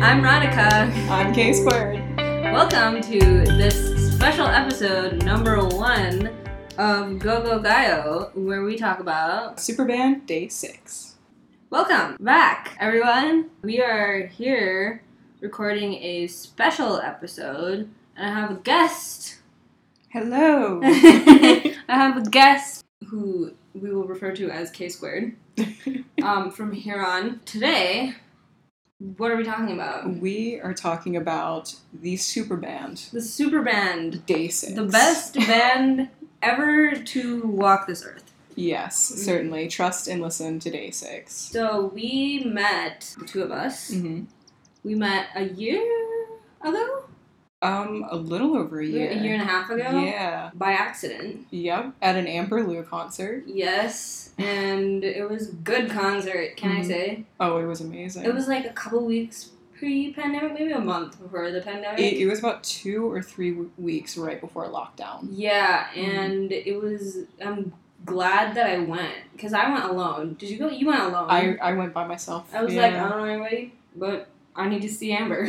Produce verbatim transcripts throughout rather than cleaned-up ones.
I'm Radhika. I'm K Squared. Welcome to this special episode number one of Go Go Gaio, where we talk about Superband Day six. Welcome back, everyone. We are here recording a special episode, and I have a guest. Hello. I have a guest who we will refer to as K Squared um, from here on. Today, what are we talking about? We are talking about the Superband The Superband. Day six. The best band ever to walk this earth. Yes, certainly. Trust and listen to Day six. So we met, the two of us, Mm-hmm. we met a year ago? Um, a little over a year. A year and a half ago? Yeah. By accident. Yep. At an Amber Lou concert. Yes, and it was a good concert, can Mm-hmm. I say? Oh, it was amazing. It was like a couple weeks pre-pandemic, maybe a month before the pandemic. It, it was about two or three w- weeks right before lockdown. Yeah, Mm-hmm. and it was, I'm glad that I went, because I went alone. Did you go? You went alone. I, I went by myself. I was yeah. like, I don't know anybody, but I need to see Amber.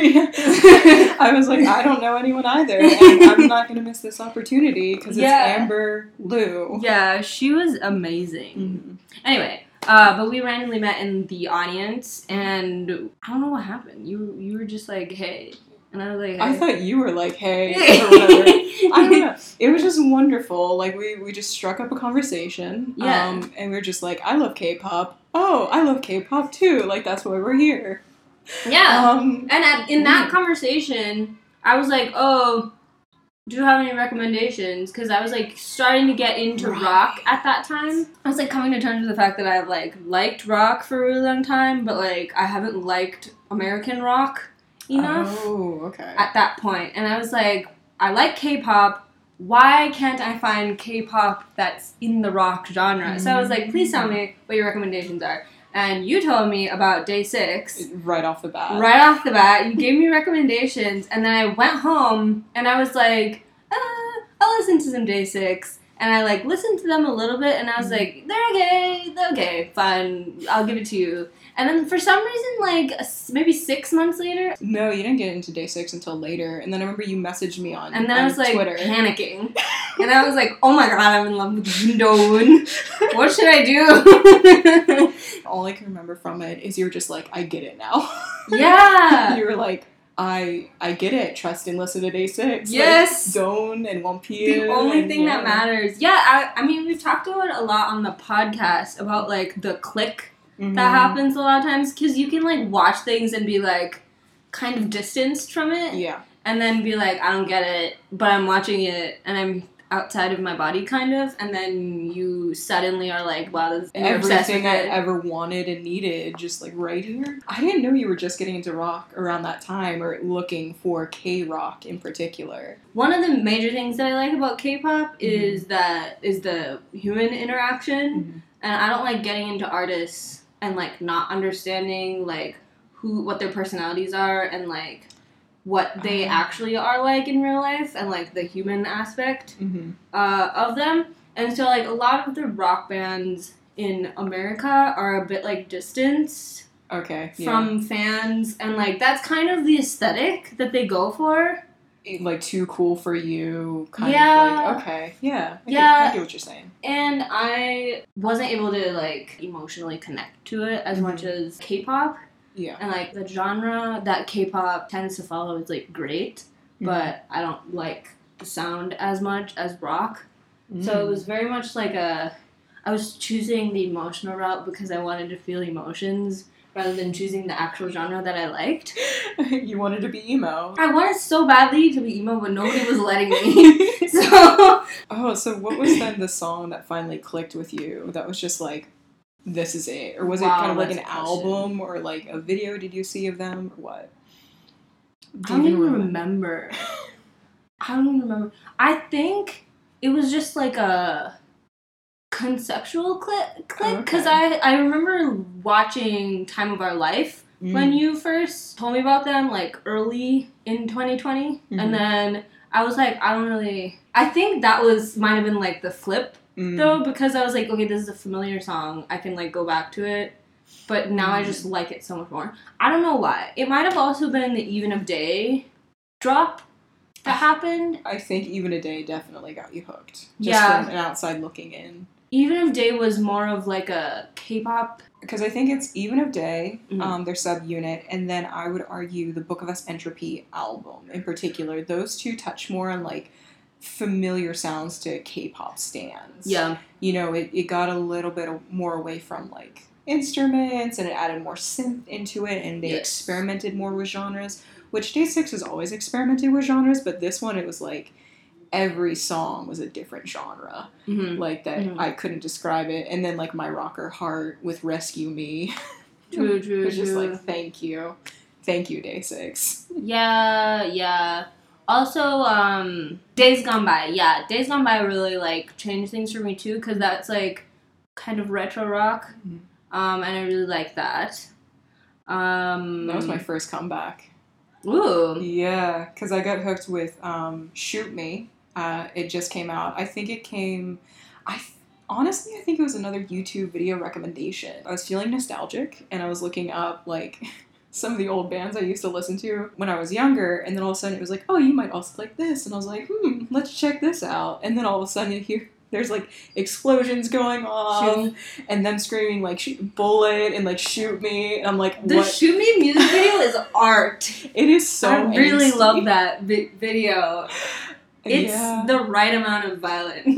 I was like, I don't know anyone either, and I'm not going to miss this opportunity because it's Yeah. Amber Lou. Yeah, she was amazing. Mm-hmm. Anyway, uh, but we randomly met in the audience, and I don't know what happened. You you were just like, hey, and I was like, hey. I thought you were like, hey, or whatever. I don't know. It was just wonderful. Like, we, we just struck up a conversation. Yeah. Um, and we were just like, I love K-pop. Oh, I love K-pop too. Like, that's why we're here. Yeah. Um, And at, in that yeah. conversation, I was like, oh, do you have any recommendations? Because I was, like, starting to get into Right. rock at that time. I was, like, coming to terms with the fact that I've, like, liked rock for a really long time, but, like, I haven't liked American rock enough Oh, okay. at that point. And I was like, I like K-pop. Why can't I find K-pop that's in the rock genre? So I was like, please tell me what your recommendations are. And you told me about Day six. Right off the bat. Right off the bat, you gave me recommendations, and then I went home, and I was like, uh, I'll listen to some Day six. And I, like, listened to them a little bit, and I was like, they're okay, they're okay, fine, I'll give it to you. And then for some reason, like, a s- maybe six months later, No, you didn't get into Day six until later. And then I remember you messaged me on, and then on I was, like, Twitter. panicking. And I was like, oh my god, I'm in love with Jindone. What should I do? All I can remember from it is you were just like, I get it now. Yeah. You were like, I I get it. Trust and listen to Day six. Yes. Like, Dawn and One P M. The only and, thing yeah. that matters. Yeah, I, I mean, we've talked about it a lot on the podcast about, like, the click Mhm. that happens a lot of times. Because you can, like, watch things and be, like, kind of distanced from it. Yeah. And then be like, I don't get it, but I'm watching it, and I'm outside of my body, kind of. And then you suddenly are like, wow, this, and you're obsessed with Everything I it. ever wanted and needed, just like right here. I didn't know you were just getting into rock around that time or looking for K-rock in particular. One of the major things that I like about K-pop Mm-hmm. is that is the human interaction. Mhm. And I don't like getting into artists and, like, not understanding, like, who, what their personalities are and, like, what they Uh. actually are like in real life and, like, the human aspect Mm-hmm. uh, of them. And so, like, a lot of the rock bands in America are a bit, like, distanced Okay. Yeah. from fans. And, like, that's kind of the aesthetic that they go for. Like, too cool for you, kind Yeah. of like, okay. Yeah. I Yeah. Get, I get what you're saying. And I wasn't able to, like, emotionally connect to it as Mhm. much as K-pop. Yeah. And, like, the genre that K-pop tends to follow is, like, great, but I don't like the sound as much as rock. Mm. So it was very much like a... I was choosing the emotional route because I wanted to feel emotions rather than choosing the actual genre that I liked. You wanted to be emo. I wanted so badly to be emo, but nobody was letting me. So... Oh, so what was then the song that finally clicked with you? That was just like, this is it? Or was Wow, it kind of like an that's a question. album or like a video did you see of them or what? I don't even remember. I don't even remember. I think it was just like a conceptual click, click, because Okay. I, I remember watching Time of Our Life Mm. when you first told me about them, like, early in twenty twenty, Mhm. and then I was like, I don't really... I think that was, might have been, like, the flip, Mm. though, because I was like, okay, this is a familiar song, I can, like, go back to it, but now Mm. I just like it so much more. I don't know why. It might have also been the Even of Day drop that happened. I think Even a Day definitely got you hooked. Just Yeah. from an outside looking in. Even of Day was more of like a K-pop. Because I think it's Even of Day, Mhm. um, their subunit, and then I would argue the Book of Us Entropy album in particular. Those two touch more on like familiar sounds to K-pop stans. Yeah. You know, it, it got a little bit more away from like instruments, and it added more synth into it, and they Yes. experimented more with genres, which Day six has always experimented with genres, but this one it was like every song was a different genre. Mm-hmm. Like that Mhm. I couldn't describe it. And then like My Rocker Heart with Rescue Me. True, true, It was just true. like, thank you. Thank you, Day six. Yeah, yeah. Also, um, Days Gone By. Yeah, Days Gone By really, like, changed things for me, too, because that's, like, kind of retro rock. Mhm. Um, and I really like that. Um, That was my first comeback. Ooh. Yeah, because I got hooked with um, Shoot Me. Uh, it just came out. I think it came... I Honestly, I think it was another YouTube video recommendation. I was feeling nostalgic, and I was looking up, like... some of the old bands I used to listen to when I was younger, and then all of a sudden it was like, oh, you might also like this, and I was like, hmm, let's check this out, and then all of a sudden you hear there's like explosions going off, Shoot. and them screaming like shoot, bullet and like shoot me, and I'm like, The what? Shoot Me music video is art. It is so I really angsty. love that vi- video. It's yeah. the right amount of violent.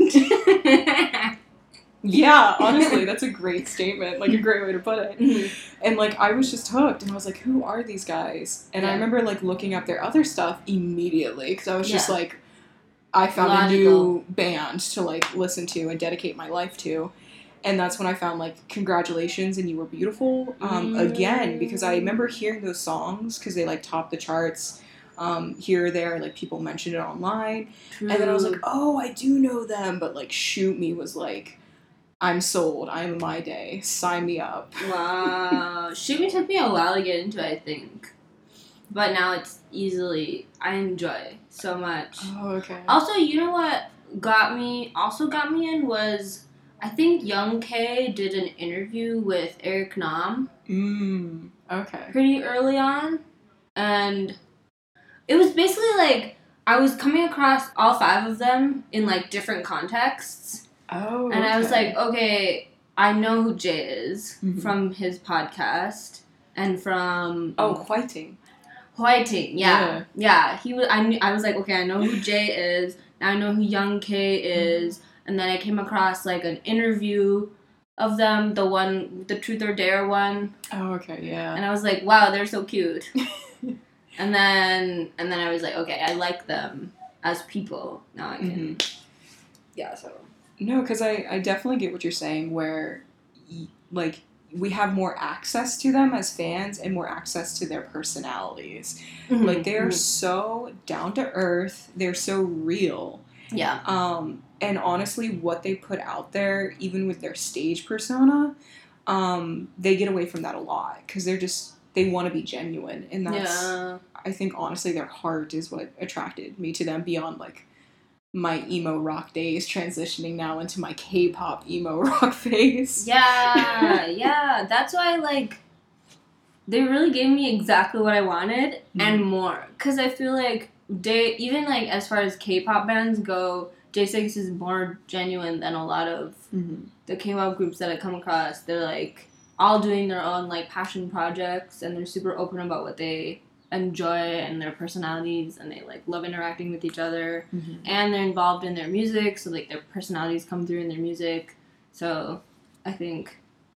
Yeah, honestly, that's a great statement, like a great way to put it. Mhm. And like I was just hooked, and I was like, who are these guys? And I Yeah. remember like looking up their other stuff immediately, because I was just Yeah. like, I found Logical. a new band to like listen to and dedicate my life to. And that's when I found like Congratulations and You Were Beautiful um, Mm. again, because I remember hearing those songs because they like topped the charts um, here or there, like people mentioned it online. And then I was like, oh, I do know them, but like Shoot Me was like, I'm sold. I'm in my day. Sign me up. Wow. Shoot Me took me a while to get into, I think. But now it's easily, I enjoy so much. Oh, okay. Also, you know what got me, also got me in was, I think Young K did an interview with Eric Nam Mm, okay. pretty early on. And it was basically like, I was coming across all five of them in like different contexts. Oh, And I was okay. like, okay, I know who Jay is Mhm. from his podcast and from Oh, Whiting. Whiting. Yeah, Yeah. yeah. He was. I knew. I was like, okay, I know who Jay is. Now I know who Young K is. And then I came across like an interview of them, the one, the Truth or Dare one, Oh, okay, yeah. and I was like, wow, they're so cute. and then and then I was like, okay, I like them as people. Now I can. Mhm. Yeah. So. No, because I, I definitely get what you're saying, where, y- like, we have more access to them as fans and more access to their personalities. Like, they are Mhm. so down to earth. They're so real. Yeah. Um, and honestly, what they put out there, even with their stage persona, um, they get away from that a lot. Because they're just, they want to be genuine. And that's, Yeah. I think, honestly, their heart is what attracted me to them beyond, like, my emo rock days transitioning now into my K-pop emo rock phase. Yeah, yeah. That's why, like, they really gave me exactly what I wanted and more. Because I feel like, they, even, like, as far as K-pop bands go, J six is more genuine than a lot of Mm-hmm. the K-pop groups that I come across. They're, like, all doing their own, like, passion projects, and they're super open about what they enjoy and their personalities, and they, like, love interacting with each other. Mm-hmm. And they're involved in their music, so, like, their personalities come through in their music. So, I think,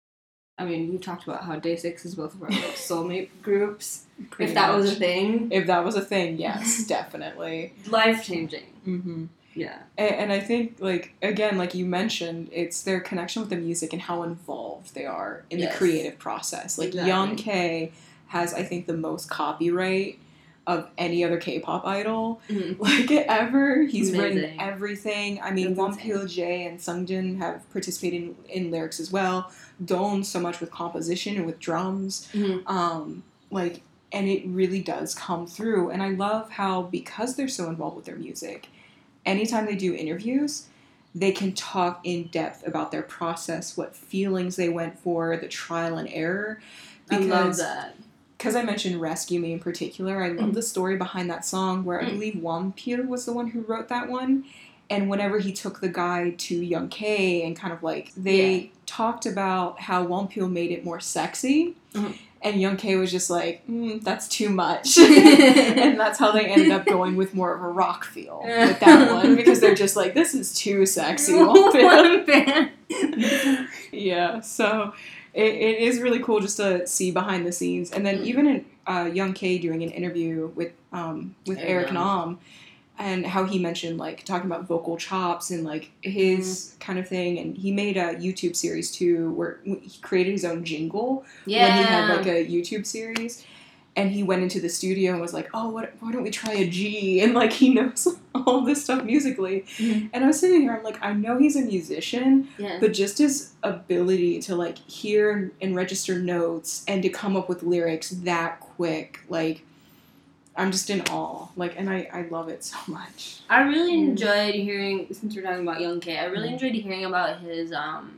I mean, we talked about how Day six is both of our, like, soulmate groups. Pretty if that was much. a thing. If that was a thing, yes, definitely. Life-changing. Mm-hmm. Yeah. And, and I think, like, again, like you mentioned, it's their connection with the music and how involved they are in Yes. the creative process. Like, Exactly. Young K has, I think, the most copyright of any other K-pop idol, Mhm. like, ever. He's written Amazing. everything. I mean, That's Wonpil J and Sungjin have participated in, in lyrics as well. Dawn so much with composition and with drums. Mhm. Um, like, and it really does come through. And I love how, because they're so involved with their music, anytime they do interviews, they can talk in depth about their process, what feelings they went for, the trial and error. Because, I love that. Because I mentioned Rescue Me in particular, I love mm. the story behind that song, where I believe Wonpil was the one who wrote that one. And whenever he took the guy to Young K and kind of like, they yeah. talked about how Wonpil made it more sexy. Mm-hmm. And Young K was just like, mm, that's too much. And that's how they ended up going with more of a rock feel with that one. Because they're just like, this is too sexy. One fan. Yeah, so it, it is really cool just to see behind the scenes. And then even in uh, Young K doing an interview with um, with Eric Nam, and how he mentioned, like, talking about vocal chops and, like, his mm. kind of thing. And he made a YouTube series, too, where he created his own jingle yeah. when he had, like, a YouTube series. And he went into the studio and was like, oh, what, why don't we try a G? And, like, he knows all this stuff musically. Mm-hmm. And I was sitting here, I'm like, I know he's a musician, yeah. but just his ability to, like, hear and register notes and to come up with lyrics that quick, like... I'm just in awe, like, and I, I love it so much. I really mm. enjoyed hearing, since we're talking about Young K, I really mm. enjoyed hearing about his, um,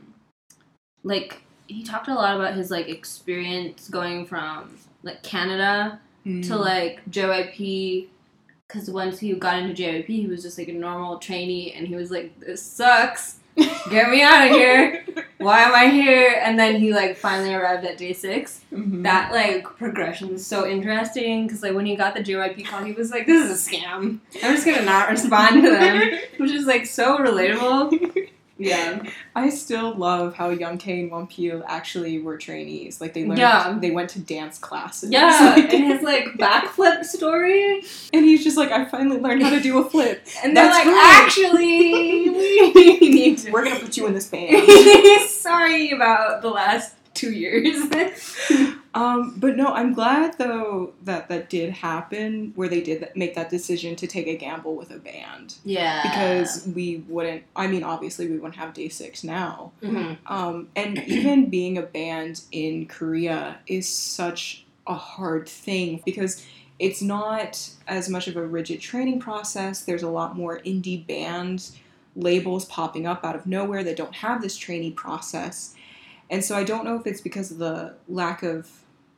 like, he talked a lot about his, like, experience going from, like, Canada mm. to, like, J Y P, because once he got into J Y P, he was just, like, a normal trainee, and he was like, this sucks, get me out of here. Why am I here? And then he, like, finally arrived at Day six. Mm-hmm. That, like, progression is so interesting. Because, like, when he got the J Y P call, he was like, this is a scam. I'm just going to not respond to them. Which is, like, so relatable. Yeah. I still love how Young K and Wonpil actually were trainees. Like, they learned, yeah. they went to dance classes. Yeah, like, and his, like, backflip story. And he's just like, I finally learned how to do a flip. And they're like, right. actually, we need to. We're going to put you in this band. Sorry about the last two years. um, but no, I'm glad, though, that that did happen, where they did make that decision to take a gamble with a band. Yeah. Because we wouldn't, I mean, obviously we wouldn't have Day six now. Mm-hmm. Um, and even being a band in Korea is such a hard thing, because it's not as much of a rigid training process. There's a lot more indie band labels popping up out of nowhere that don't have this training process. And so I don't know if it's because of the lack of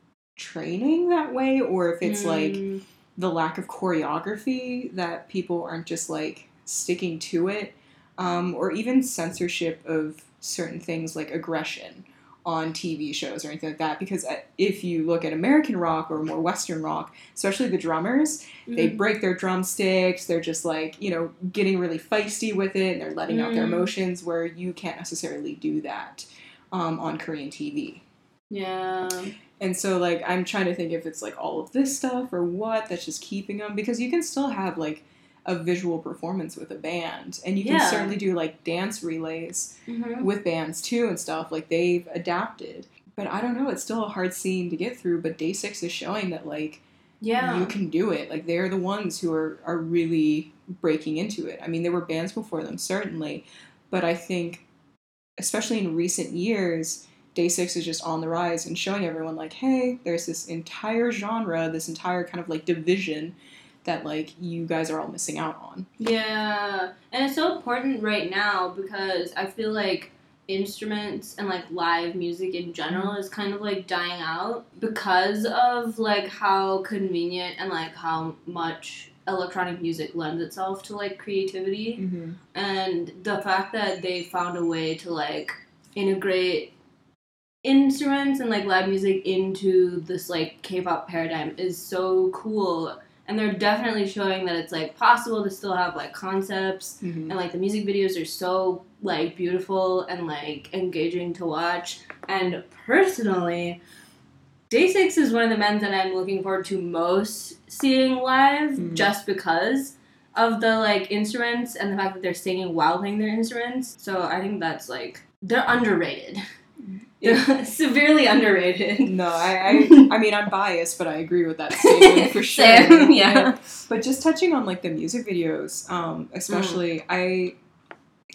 training that way, or if it's mm. like the lack of choreography that people aren't just like sticking to it, um, or even censorship of certain things like aggression on T V shows or anything like that. Because if you look at American rock or more Western rock, especially the drummers, mm. they break their drumsticks, they're just like, you know, getting really feisty with it, and they're letting mm. out their emotions, where you can't necessarily do that Um, on Korean T V. Yeah. And so, like, I'm trying to think if it's, like, all of this stuff or what that's just keeping them. Because you can still have, like, a visual performance with a band. And you can yeah. certainly do, like, dance relays mm-hmm. with bands, too, and stuff. Like, they've adapted. But I don't know. It's still a hard scene to get through. But Day six is showing that, like, yeah. you can do it. Like, they're the ones who are, are really breaking into it. I mean, there were bands before them, certainly. But I think, especially in recent years, Day six is just on the rise and showing everyone, like, hey, there's this entire genre, this entire kind of, like, division that, like, you guys are all missing out on. Yeah. And it's so important right now because I feel like instruments and, like, live music in general is kind of, like, dying out because of, like, how convenient and, like, how much electronic music lends itself to, like, creativity. Mm-hmm. And the fact that they found a way to, like, integrate instruments and, like, live music into this, like, K-pop paradigm is so cool. And they're definitely showing that it's, like, possible to still have, like, concepts. Mm-hmm. And, like, the music videos are so, like, beautiful and, like, engaging to watch. And personally, Day six is one of the bands that I'm looking forward to most seeing live, mm-hmm. just because of the, like, instruments and the fact that they're singing while playing their instruments. So I think that's, like, they're underrated. They're severely underrated. No, I, I I mean, I'm biased, but I agree with that statement for sure. Same, yeah. But just touching on, like, the music videos, um, especially, mm. I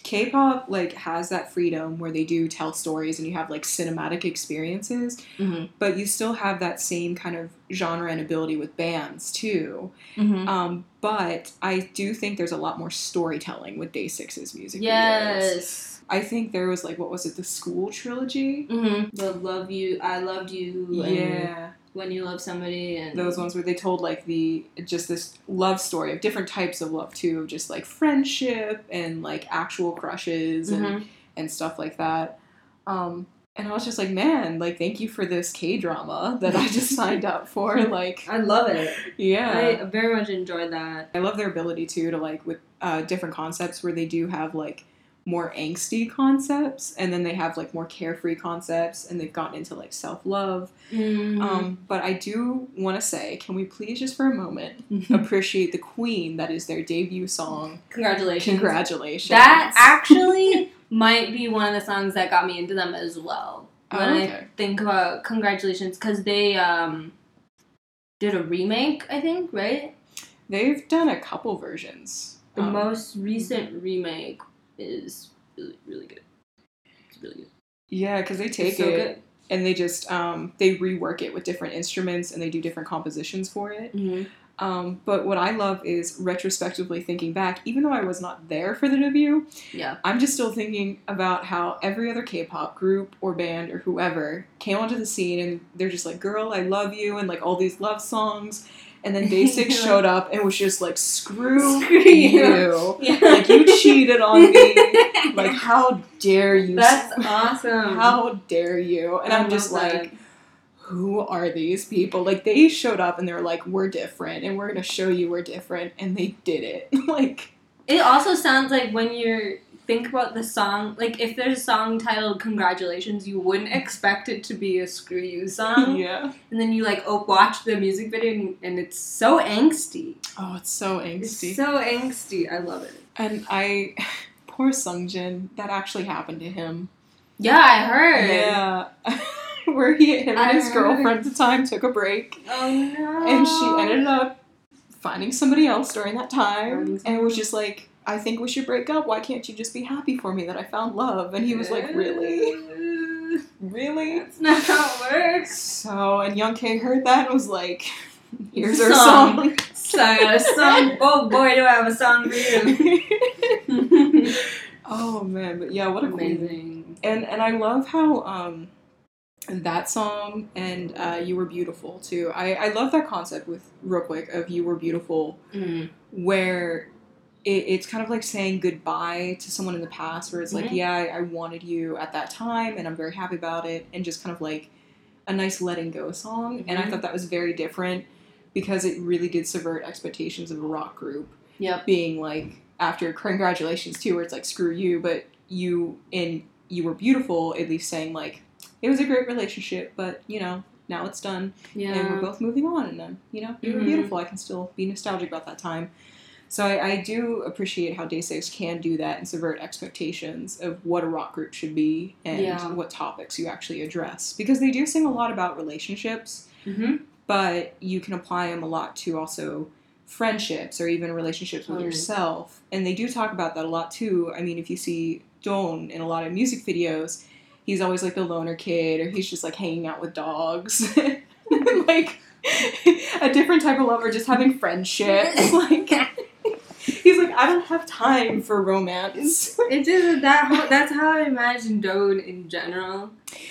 K-pop, like, has that freedom where they do tell stories and you have, like, cinematic experiences, Mm-hmm. but you still have that same kind of genre and ability with bands, too. Mm-hmm. Um, but I do think there's a lot more storytelling with Day six's music Yes. videos. I think there was, like, what was it, the School trilogy? Mm-hmm. The Love You, I Loved You, Yeah. and When You Love Somebody, and Those ones where they told, like, the, just this love story of different types of love, too, of just, like, friendship and, like, actual crushes and, mm-hmm. and stuff like that. Um, and I was just like, man, like, thank you for this K-drama that I just signed up for, like... I love it. Yeah. I very much enjoyed that. I love their ability, too, to, like, with uh, different concepts where they do have, like, more angsty concepts, and then they have, like, more carefree concepts, and they've gotten into, like, self-love. Mm-hmm. Um, but I do want to say, can we please just for a moment appreciate the Queen that is their debut song? Congratulations. Congratulations. That actually might be one of the songs that got me into them as well. When Oh, okay. I think about Congratulations, because they um, did a remake, I think, right? They've done a couple versions. The Um, most recent remake is really, really good. It's really good. Yeah, because they take It's so it good. and they just, um, they rework it with different instruments and they do different compositions for it. Mm-hmm. Um, but what I love is retrospectively thinking back, even though I was not there for the debut, Yeah. I'm just still thinking about how every other K-pop group or band or whoever came onto the scene and they're just like, girl, I love you, and like all these love songs. And then Day six showed up and was just like, screw, Screw you. you. Yeah. Like, you cheated on me. Like, how dare you? That's awesome. How dare you? And I I'm just love like, that. who are these people? Like, they showed up and they were like, we're different and we're going to show you we're different. And they did it. Like, It also sounds like when you think about the song, like if there's a song titled Congratulations, you wouldn't expect it to be a Screw You song. yeah. And then you like oh, watch the music video and, and it's so angsty. Oh, it's so angsty. It's so angsty. I love it. And I, poor Sungjin, that actually happened to him. Yeah, I heard. Yeah. Where he, him and I his heard. girlfriend at the time took a break. Oh no. And she ended up finding somebody else during that time. Finding And was just like, I think we should break up. Why can't you just be happy for me that I found love? And he was like, really? Really? That's not how it works. So, and Young K heard that and was like, here's our Song. song. So I got a song. Oh boy, do I have a song for you. Oh man, but yeah, what a queen. Amazing. And and I love how um that song and uh, You Were Beautiful too. I, I love that concept with real quick of You Were Beautiful, Mm. where it, it's kind of like saying goodbye to someone in the past, where it's like, Mhm. yeah, I, I wanted you at that time and I'm very happy about it, and just kind of like a nice letting go song. And I Mhm. thought that was very different because it really did subvert expectations of a rock group Yep. being like, after Congratulations too, where it's like, screw you, but you in You Were Beautiful at least saying like, it was a great relationship, but you know, now it's done. Yeah. And we're both moving on, and then, you know, You Were Mhm. Beautiful. I can still be nostalgic about that time. So I, I do appreciate how Day six can do that and subvert expectations of what a rock group should be and Yeah. what topics you actually address. Because they do sing a lot about relationships, Mm-hmm. but you can apply them a lot to also friendships or even relationships with Totally. yourself. And they do talk about that a lot too. I mean, if you see Dawn in a lot of music videos, he's always like the loner kid, or he's just like hanging out with dogs. Like a different type of lover, just having friendships. Like, he's like, I don't have time for romance. It just that how, that's how I imagine Dawn in general,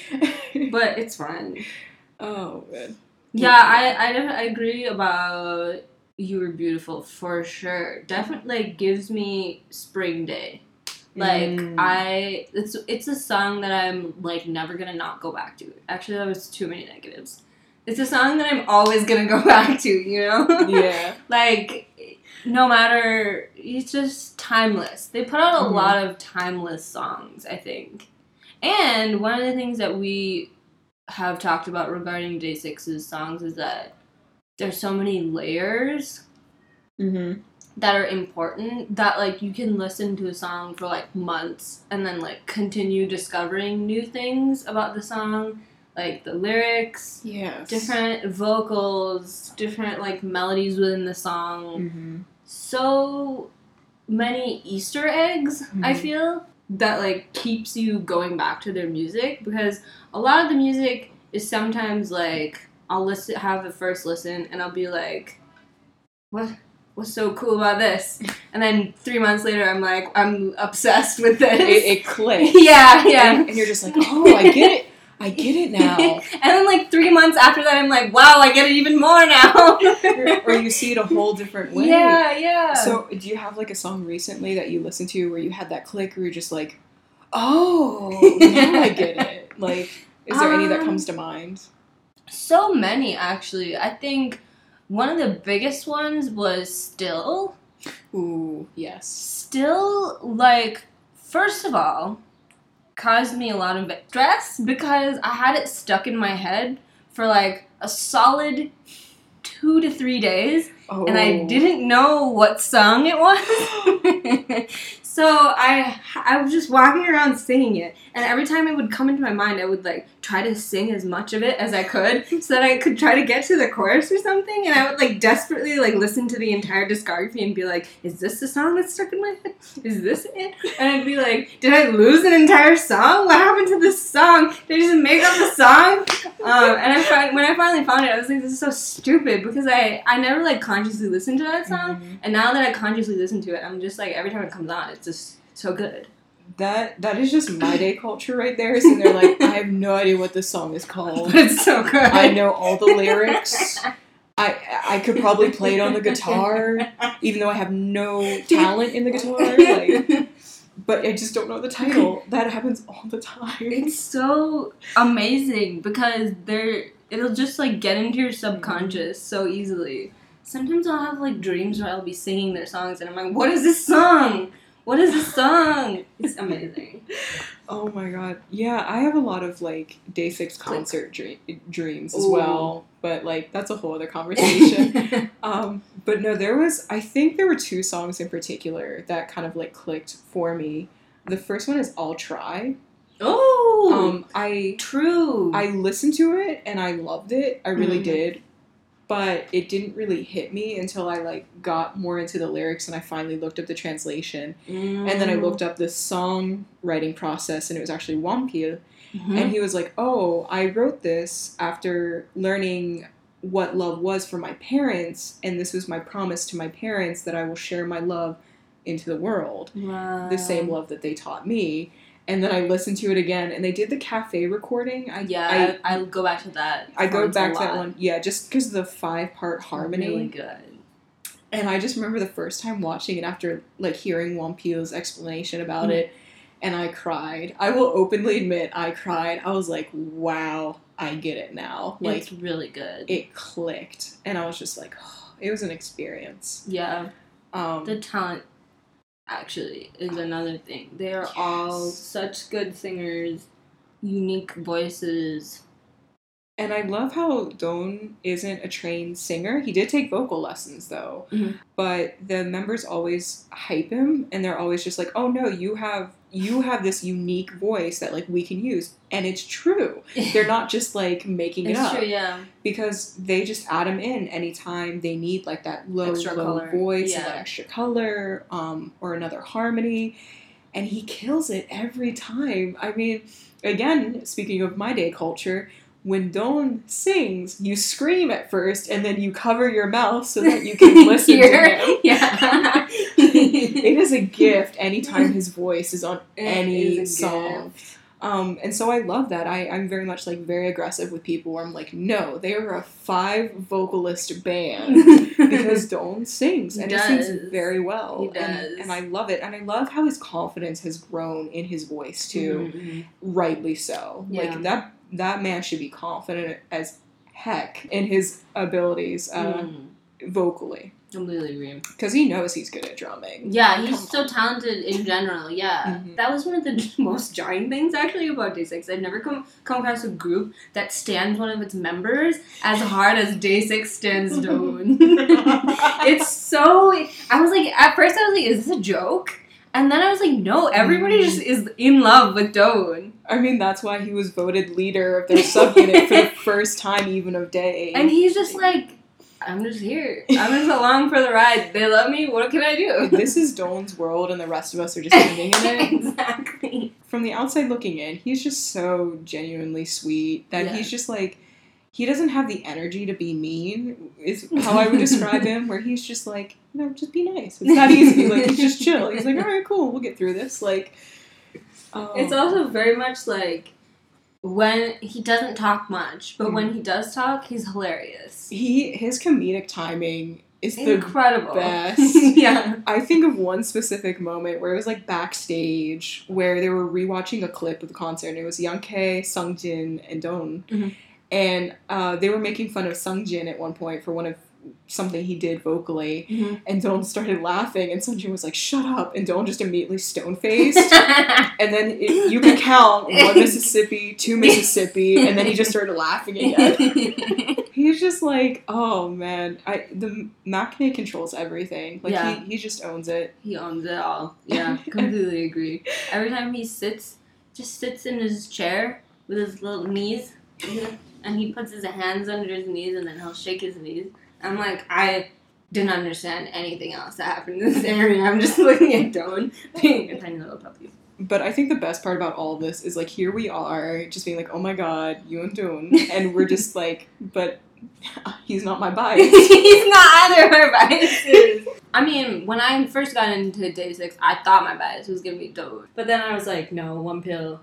but it's fun. Oh man. Yeah, I I, def- I agree about You Were Beautiful for sure. Definitely like, gives me spring day. Like Mm. I, it's it's a song that I'm like never gonna not go back to. Actually, that was too many negatives. It's a song that I'm always gonna go back to. You know? Yeah. Like, no matter, it's just timeless. They put out a Mhm. lot of timeless songs, I think. And one of the things that we have talked about regarding Day six's songs is that there's so many layers Mm-hmm. that are important that, like, you can listen to a song for, like, months and then, like, continue discovering new things about the song. Like, the lyrics, Yes. different vocals, different, like, melodies within the song. Mm-hmm. So many Easter eggs, mm-hmm. I feel, that, like, keeps you going back to their music, because a lot of the music is sometimes, like, I'll listen, have a first listen, and I'll be like, what? What's so cool about this? And then three months later, I'm like, I'm obsessed with this. It, it clicks. Yeah, yeah. And, and you're just like, oh, I get it. I get it now. And then, like, three months after that, I'm like, wow, I get it even more now. or, or you see it a whole different way. Yeah, yeah. So, do you have, like, a song recently that you listened to where you had that click where you're just like, oh, now I get it? Like, is there um, any that comes to mind? So many, actually. I think one of the biggest ones was Still. Ooh, yes. Still, like, first of all, caused me a lot of stress because I had it stuck in my head for, like, a solid two to three days, oh. and I didn't know what song it was. So I I was just walking around singing it, and every time it would come into my mind, I would, like, try to sing as much of it as I could so that I could try to get to the chorus or something, and I would, like, desperately, like, listen to the entire discography and be like, is this the song that's stuck in my head? Is this it? And I'd be like, did I lose an entire song? What happened to this song? Did I just make up the song? Um, and I find, when I finally found it, I was like, this is so stupid, because I, I never, like, consciously listened to that song, mm-hmm. and now that I consciously listen to it, I'm just like, every time it comes on, it's just so good. That that is just my day culture right there. So they're like, I have no idea what this song is called. But it's so good. I know all the lyrics. I I could probably play it on the guitar, even though I have no talent in the guitar. Like, but I just don't know the title. That happens all the time. It's so amazing because they're it'll just, like, get into your subconscious so easily. Sometimes I'll have, like, dreams where I'll be singing their songs, and I'm like, what is this song? What is this song? It's amazing. Oh my god. Yeah, I have a lot of, like, Day six concert dream- dreams as Ooh. well. But, like, that's a whole other conversation. um, but no, there was, I think there were two songs in particular that kind of, like, clicked for me. The first one is I'll Try. Oh! Um, I, true. I listened to it and I loved it. I really mm. did. But it didn't really hit me until I, like, got more into the lyrics and I finally looked up the translation. Mm. And then I looked up the songwriting process, and it was actually Wonpil. Mm-hmm. And he was like, oh, I wrote this after learning what love was for my parents, and this was my promise to my parents that I will share my love into the world. Wow. The same love that they taught me. And then I listened to it again, and they did the cafe recording. I, yeah, I, I'll go back to that. I go back to that one. Yeah, just because of the five-part harmony. Really good. And I just remember the first time watching it after, like, hearing Wonpil's explanation about mm. it, and I cried. I will openly admit I cried. I was like, wow, I get it now. Like, it's really good. It clicked. And I was just like, oh, it was an experience. Yeah. Um, the talent... actually is another thing. They are yes. all such good singers, unique voices. And I love how Don isn't a trained singer. He did take vocal lessons, though. Mm-hmm. But the members always hype him, and they're always just like, oh, no, you have you have this unique voice that, like, we can use. And it's true. They're not just, like, making it it's up. It's true, yeah. Because they just add him in anytime they need, like, that low, extra low color. voice yeah. and that extra color um, or another harmony. And he kills it every time. I mean, again, speaking of my day culture, when Don sings, you scream at first, and then you cover your mouth so that you can listen to him. Yeah. It is a gift anytime his voice is on any is song. Um, and so I love that. I, I'm very much, like, very aggressive with people where I'm like, no, they are a five vocalist band because Don sings, and he, he sings very well. He does. And, and I love it. And I love how his confidence has grown in his voice too. Mm-hmm. Rightly so. Yeah. Like, that that man should be confident as heck in his abilities uh, mm. vocally. Completely agree. Because he knows he's good at drumming. Yeah, he's Come so on. talented in general, yeah. Mm-hmm. That was one of the most jarring things, actually, about Day six. I've never come, come across a group that stands one of its members as hard as Day six stands Don. It's so... I was like, at first I was like, is this a joke? And then I was like, no, everybody just is in love with Don. I mean, that's why he was voted leader of their subunit for the first time even of day. And he's just like... I'm just here. I'm just along for the ride. They love me. What can I do? This is Doan's world, and the rest of us are just living in it. Exactly. From the outside looking in, he's just so genuinely sweet that Yeah. he's just like, he doesn't have the energy to be mean, is how I would describe him, where he's just like, you know, just be nice. It's not easy. Like, he's just chill. He's like, all right, cool, we'll get through this. Like, um, It's also very much like when he doesn't talk much, but when he does talk, he's hilarious. he his comedic timing is Incredible. the best. Yeah. I think of one specific moment where it was like backstage where they were rewatching a clip of the concert, and it was Younghae, Sungjin, and Dawn. Mm-hmm. And uh, they were making fun of Sungjin at one point for one of something he did vocally, Mm-hmm. and Dawn started laughing, and Sungjin was like, shut up, and Dawn just immediately stone-faced. And then it, you can count one Mississippi, two Mississippi, and then he just started laughing again. He's just like, oh man, I the Maknae controls everything. Like Yeah. he, he just owns it. He owns it all. Yeah, completely agree. Every time he sits, just sits in his chair with his little knees, and he puts his hands under his knees, and then he'll shake his knees. I'm like, I didn't understand anything else that happened in this area. I'm just looking at Dawn being a tiny little puppy. But I think the best part about all of this is like here we are just being like, oh my god, you and Dawn, and we're just like, but he's not my bias. He's not either of our biases. I mean, when I first got into Day Six, I thought my bias was gonna be Dawn, but then I was like, no, One Pill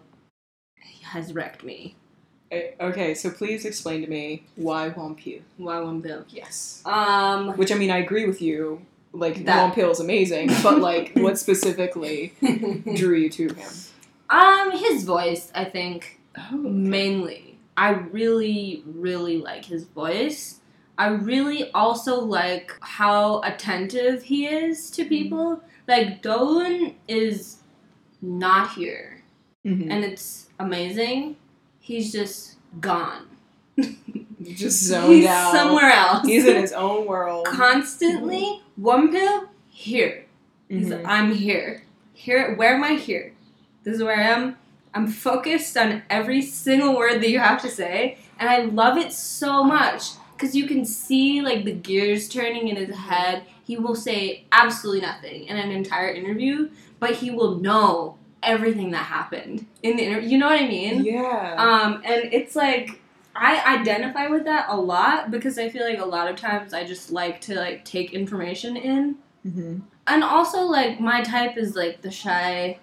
has wrecked me. Okay, so please explain to me why Wonpil. Why One Pill? Yes. Um, Which, I mean, I agree with you. Like, That- Wonpil is amazing, but, like, what specifically drew you to him? um, his voice, I think, Oh. mainly. I really, really like his voice. I really also like how attentive he is to people. Like, Dawn is not here, Mm-hmm. and it's amazing. He's just gone. Just zoned He's out. somewhere else. He's in his own world. Constantly, One Pill, here. He's, Mhm. I'm here. Here. Where am I here? This is where I am. I'm focused on every single word that you have to say, and I love it so much because you can see like the gears turning in his head. He will say absolutely nothing in an entire interview, but he will know everything that happened in the interview. You know what I mean? Yeah. Um, and it's like I identify with that a lot because I feel like a lot of times I just like to like take information in. mm-hmm. And also, like, my type is, like, the shy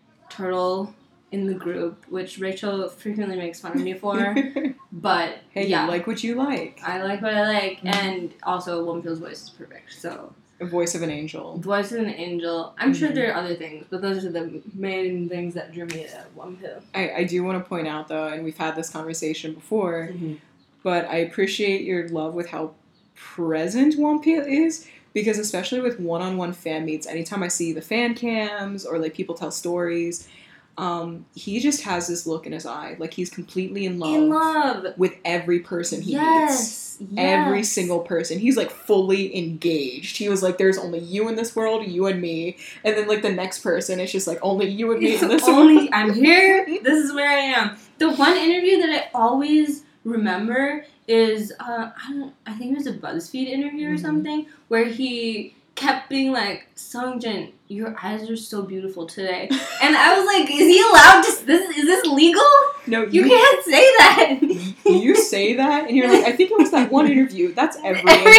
turtle in the group, which Rachel frequently makes fun of me for. But, Hey, yeah. you like what you like. I like what I like. Mhm. And also, One Pill's voice is perfect. So, A voice of an angel. voice of an angel. I'm sure Mhm. there are other things, but those are the main things that drew me to One Pill. I, I do want to point out, though, and we've had this conversation before, Mm-hmm. but I appreciate your love with how present Wonpil is, because especially with one-on-one fan meets, anytime I see the fan cams or like people tell stories, um, he just has this look in his eye, like he's completely in love, In love. with every person he meets. Yes. Yes. Every single person. He's like fully engaged. He was like, there's only you in this world, you and me. And then like the next person, it's just like, only you and me in this Only world. I'm here. This is where I am. The one interview that I always remember is uh, I don't. I think it was a BuzzFeed interview or Mhm. something where he kept being like, Sungjin, your eyes are so beautiful today, and I was like, is he allowed to? This is this legal? No, You you, can't say that. you say that, and you're like, I think it was that one interview. That's every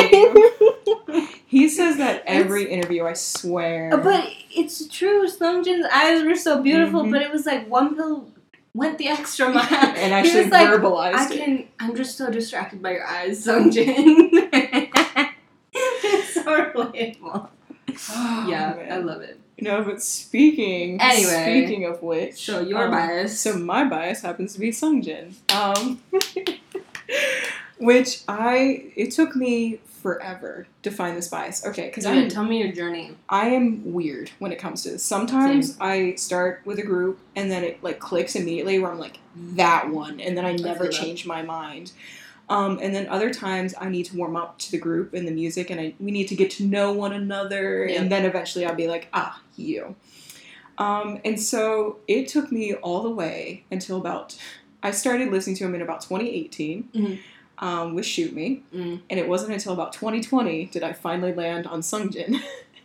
interview. He says that every interview, I swear. But it's true. Sungjin's eyes were so beautiful, Mhm. but it was like One Pill went the extra mile and He actually was like, verbalized I it. can. I'm just so distracted by your eyes, Sungjin. It's so relatable. Oh, yeah, man. I love it. No, but speaking, Anyway. speaking of which, So your um, bias. So my bias happens to be Sungjin, um, which I it took me forever to find this bias. Okay, because Do I'm it. Tell me your journey. I am weird when it comes to this. Sometimes I start with a group and then it like clicks immediately where I'm like that one, and then I never feel that. change my mind. Um, and then other times I need to warm up to the group and the music, and I we need to get to know one another, Yeah. and then eventually I'll be like, ah, you. Um, and so it took me all the way until about I started listening to him in about twenty eighteen. Mhm. um, with Shoot Me. Mm. And it wasn't until about twenty twenty did I finally land on Sungjin.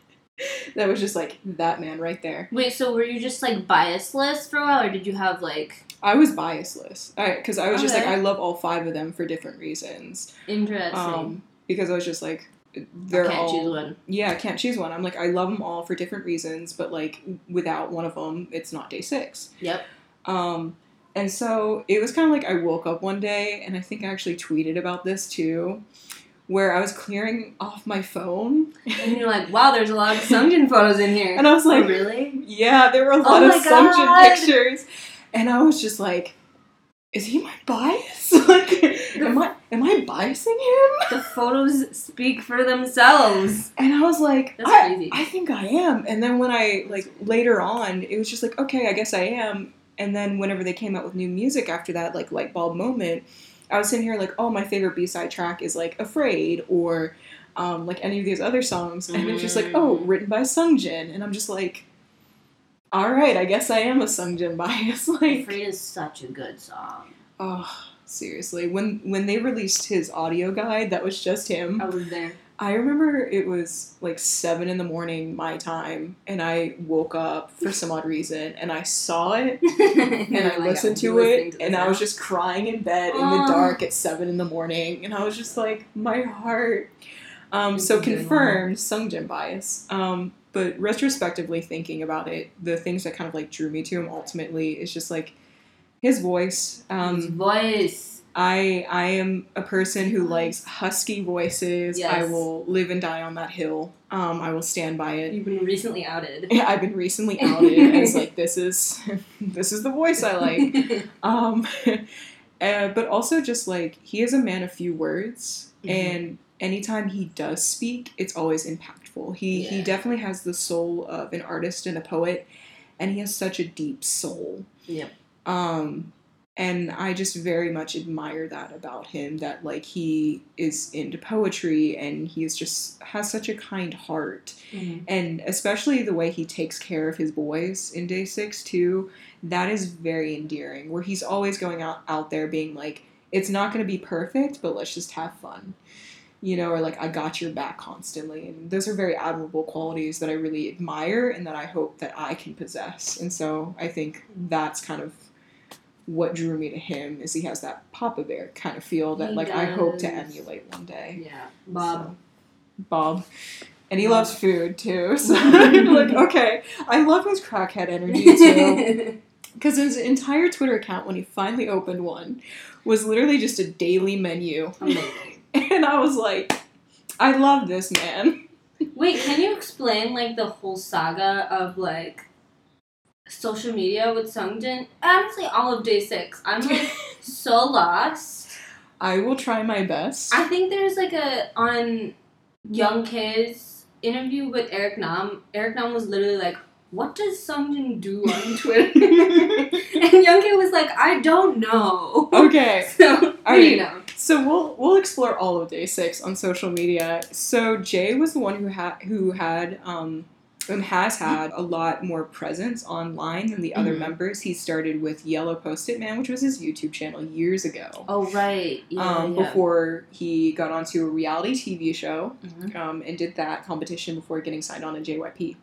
That was just like that man right there. Wait, so were you just like biasless for a while, or did you have like? I was biasless, because I, I was Okay. just like I love all five of them for different reasons. Interesting. Um, because I was just like they're I can't all choose one. yeah, I can't choose one. I'm like I love them all for different reasons, but like without one of them, it's not day six. Yep. Um, and so it was kind of like I woke up one day, and I think I actually tweeted about this too, where I was clearing off my phone. And you're like, wow, there's a lot of Sungjin photos in here. And I was like, oh, really? Yeah, there were a lot Oh of my Sungjin God. pictures. And I was just like, is he my bias? Like, am I am I biasing him? The photos speak for themselves. And I was like, That's I, crazy. I think I am. And then when I, like, later on, it was just like, okay, I guess I am. And then whenever they came out with new music after that, like, light bulb moment, I was sitting here like, oh, my favorite B-side track is, like, Afraid, or, um, like, any of these other songs. And it's just like, oh, written by Sungjin. And I'm just like, all right, I guess I am a Sungjin bias. Like, Afraid is such a good song. oh, seriously. When when they released his audio guide, that was just him. I was there. I remember it was like seven in the morning my time, and I woke up for some odd reason, and I saw it, and I listened to it, and I was just crying in bed in the Oh. dark at seven in the morning, and I was just like, my heart. Um, It's so a good confirmed Sungjin bias. Um, but retrospectively thinking about it, the things that kind of like drew me to him ultimately is just like his voice. Um, His voice. I I am a person who likes husky voices. Yes. I will live and die on that hill. Um, I will stand by it. You've been recently outed. I've been recently outed as like this is this is the voice I like. Um, uh, but also just like he is a man of few words, Mhm. and anytime he does speak, it's always impactful. He he Yeah. definitely has the soul of an artist and a poet, and he has such a deep soul. Yep. Um, and I just very much admire that about him, that like he is into poetry and he's just has such a kind heart. Mhm. And especially the way he takes care of his boys in Day Six too, that is very endearing, where he's always going out, out there being like, it's not going to be perfect, but let's just have fun. You know, or like, I got your back constantly. And those are very admirable qualities that I really admire and that I hope that I can possess. And so I think that's kind of what drew me to him, is he has that Papa Bear kind of feel that He like I hope to does. emulate one day. Yeah. Bob. So, Bob. And he Bob. loves food too. So like, okay. I love his crackhead energy too. Because his entire Twitter account, when he finally opened one, was literally just a daily menu. Amazing. And I was like, I love this man. Wait, can you explain like the whole saga of like social media with Sungjin? Honestly, all of Day Six, I'm like so lost. I will try my best. I think there's like a on Young K's interview with Eric Nam. Eric Nam was literally like, "What does Sungjin do on Twitter?" And Young K was like, "I don't know." Okay. So what All do you right. know? So we'll we'll explore all of Day Six on social media. So Jay was the one who had who had um and has had a lot more presence online than the other Mhm. members. He started with Yellow Post-it Man, which was his YouTube channel years ago. Oh right, yeah, um, yeah. Before he got onto a reality T V show Mhm. um, and did that competition before getting signed on to J Y P.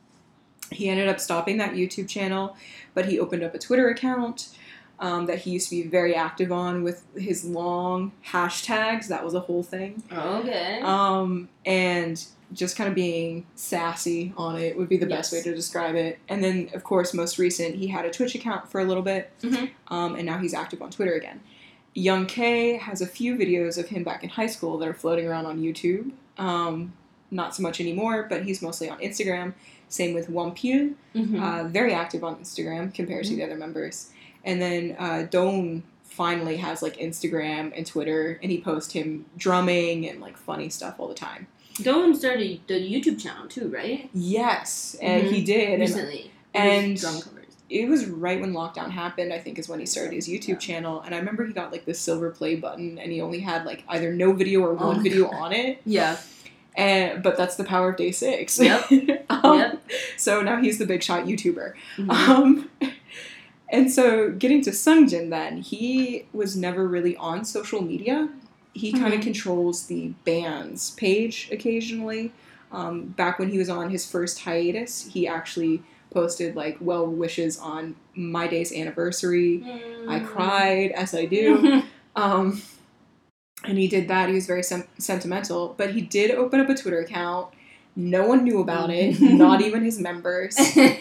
He ended up stopping that YouTube channel, but he opened up a Twitter account um, that he used to be very active on with his long hashtags. That was a whole thing. Okay. Um, and just kind of being sassy on it would be the best Yes. way to describe it. And then, of course, most recent, he had a Twitch account for a little bit, Mhm. um, and now he's active on Twitter again. Young K has a few videos of him back in high school that are floating around on YouTube. Um, not so much anymore, but he's mostly on Instagram. Same with Wampil, Mhm. uh, very active on Instagram compared to Mhm. the other members. And then uh, Don finally has like Instagram and Twitter, and he posts him drumming and like funny stuff all the time. Doan started the YouTube channel too, right? Yes, and Mhm. he did. And Recently. and- It was drum covers. it was right when lockdown happened, I think, is when he started his YouTube Yeah. channel. And I remember he got like the silver play button, and he only had like either no video or Oh one my video God. on it. Yeah. And but that's the power of Day Six. Yep. um, Yep. So now he's the big shot YouTuber. Mhm. Um, and so getting to Sungjin, then he was never really on social media. he kind of Mhm. controls the band's page occasionally. Um, back when he was on his first hiatus, he actually posted like well wishes on my day's anniversary. Mm. I cried, as I do. um, and he did that. He was very sem- sentimental. But he did open up a Twitter account. No one knew about it, not even his members.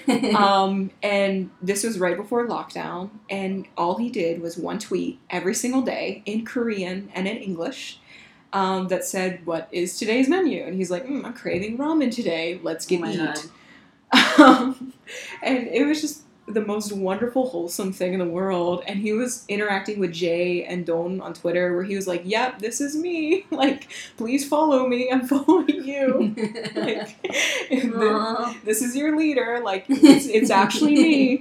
Um, and this was right before lockdown. And all he did was one tweet every single day in Korean and in English um, that said, "What is today's menu?" And he's like, mm, "I'm craving ramen today. Let's get Oh my eat." Um, and it was just the most wonderful, wholesome thing in the world. And he was interacting with Jay and Don on Twitter, where he was like, "Yep, this is me. Like, please follow me. I'm following you. Like, Aw. this is your leader. Like, it's, it's actually me."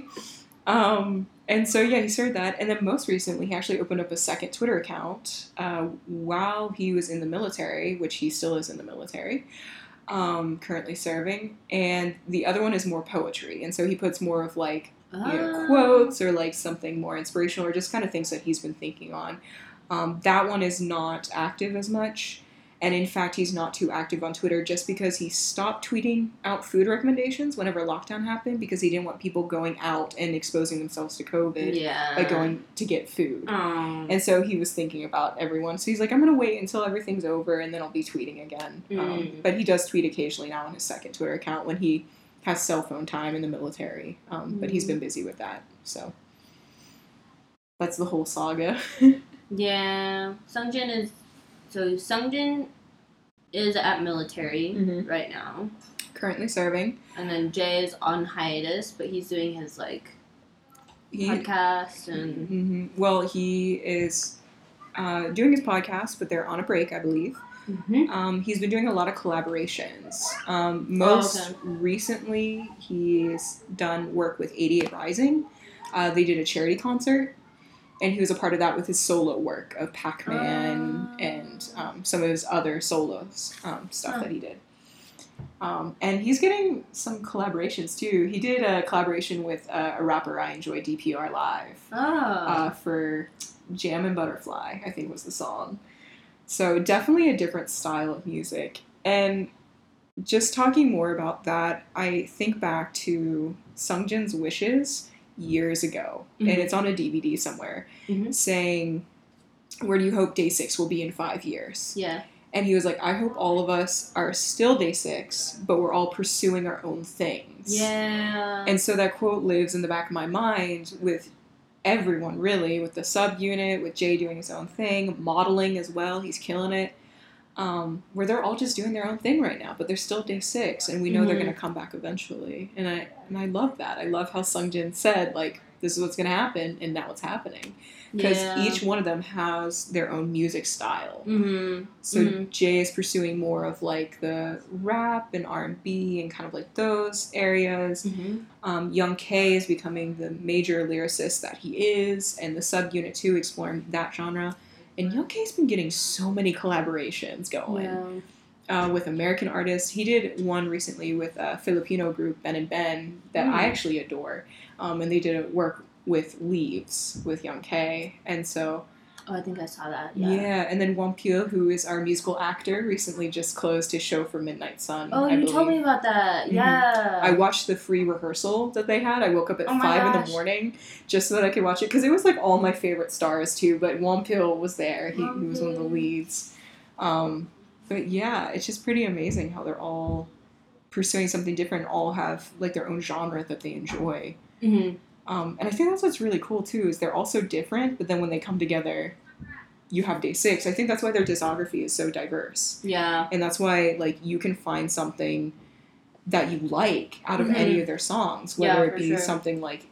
Um, and so, yeah, he started that. And then most recently, he actually opened up a second Twitter account uh, while he was in the military, which he still is in the military. Um, currently serving, and the other one is more poetry, and so he puts more of like you know, Ah. quotes or like something more inspirational or just kind of things that he's been thinking on. Um, that one is not active as much, and in fact he's not too active on Twitter just because he stopped tweeting out food recommendations whenever lockdown happened because he didn't want people going out and exposing themselves to COVID Yeah. by going to get food. Oh. And so he was thinking about everyone. So he's like, I'm going to wait until everything's over and then I'll be tweeting again. Mm. Um, but he does tweet occasionally now on his second Twitter account when he has cell phone time in the military. Um, Mm. But he's been busy with that. So that's the whole saga. Yeah. Sungjin is... So Sungjin is at military Mhm. right now. Currently serving. And then Jay is on hiatus, but he's doing his, like, He, podcast and... Mhm. Well, he is uh, doing his podcast, but they're on a break, I believe. Mm-hmm. Um, he's been doing a lot of collaborations. Um, most Oh, okay. recently, he's done work with eighty-eight Rising. Uh, they did a charity concert, and he was a part of that with his solo work of Pac-Man Oh. and um, some of his other solos um, stuff Oh. that he did. Um, and he's getting some collaborations too. He did a collaboration with uh, a rapper I enjoy, D P R Live, Oh. uh, for Jam and Butterfly, I think was the song. So definitely a different style of music. And just talking more about that, I think back to Sungjin's wishes years ago. Mhm. And it's on a D V D somewhere, Mhm. saying, where do you hope day six will be in five years? Yeah. And he was like, I hope all of us are still day six, but we're all pursuing our own things. Yeah. And so that quote lives in the back of my mind with everyone, really, with the subunit, with Jay doing his own thing, modeling as well, he's killing it, um, where they're all just doing their own thing right now, but they're still day six, and we know Mhm. they're going to come back eventually. And I and I love that. I love how Sungjin said, like, this is what's going to happen, and now it's happening. Because Yeah. each one of them has their own music style. Mm-hmm. So Mhm. Jay is pursuing more of like the rap and R and B and kind of like those areas. Mm-hmm. Um, Young K is becoming the major lyricist that he is, and the subunit too, exploring that genre. And Young K's been getting so many collaborations going Yeah. uh, with American artists. He did one recently with a Filipino group, Ben and Ben, that Mm. I actually adore. Um, and they did a work with Leaves with Young K. And so Oh, I think I saw that. yeah. Yeah. And then Wonpyo, who is our musical actor, recently just closed his show for Midnight Sun. Oh, I you told me believe. about that. Mhm. Yeah. I watched the free rehearsal that they had. I woke up at Oh my five in gosh. the morning just so that I could watch it because it was like all my favorite stars too. But Wonpyo was there. He, he was one of the Wonpyo. leads. Um, but yeah, it's just pretty amazing how they're all pursuing something different. All have like their own genre that they enjoy. Mm-hmm. Um, and I think that's what's really cool too, is they're all so different, but then when they come together, you have day six. I think that's why their discography is so diverse. Yeah. And that's why like you can find something that you like out of Mhm. any of their songs, Yeah, whether for it be sure. something like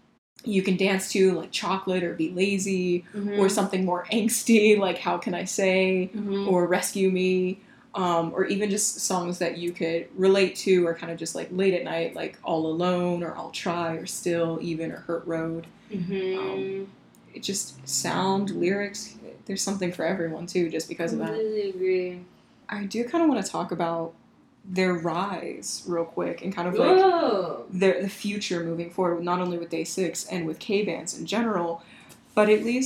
you can dance to, like Chocolate or Be Lazy, Mm-hmm. or something more angsty, like How Can I Say, Mm-hmm. or Rescue Me, um, or even just songs that you could relate to or kind of just like late at night, like All Alone or I'll Try or Still Even or Hurt Road. Mm-hmm. Um, it just sound, lyrics, there's something for everyone too, just because of I that. completely agree. I do kind of want to talk about their rise real quick and kind of like Whoa. their the future moving forward, not only with Day Six and with K bands in general, but at least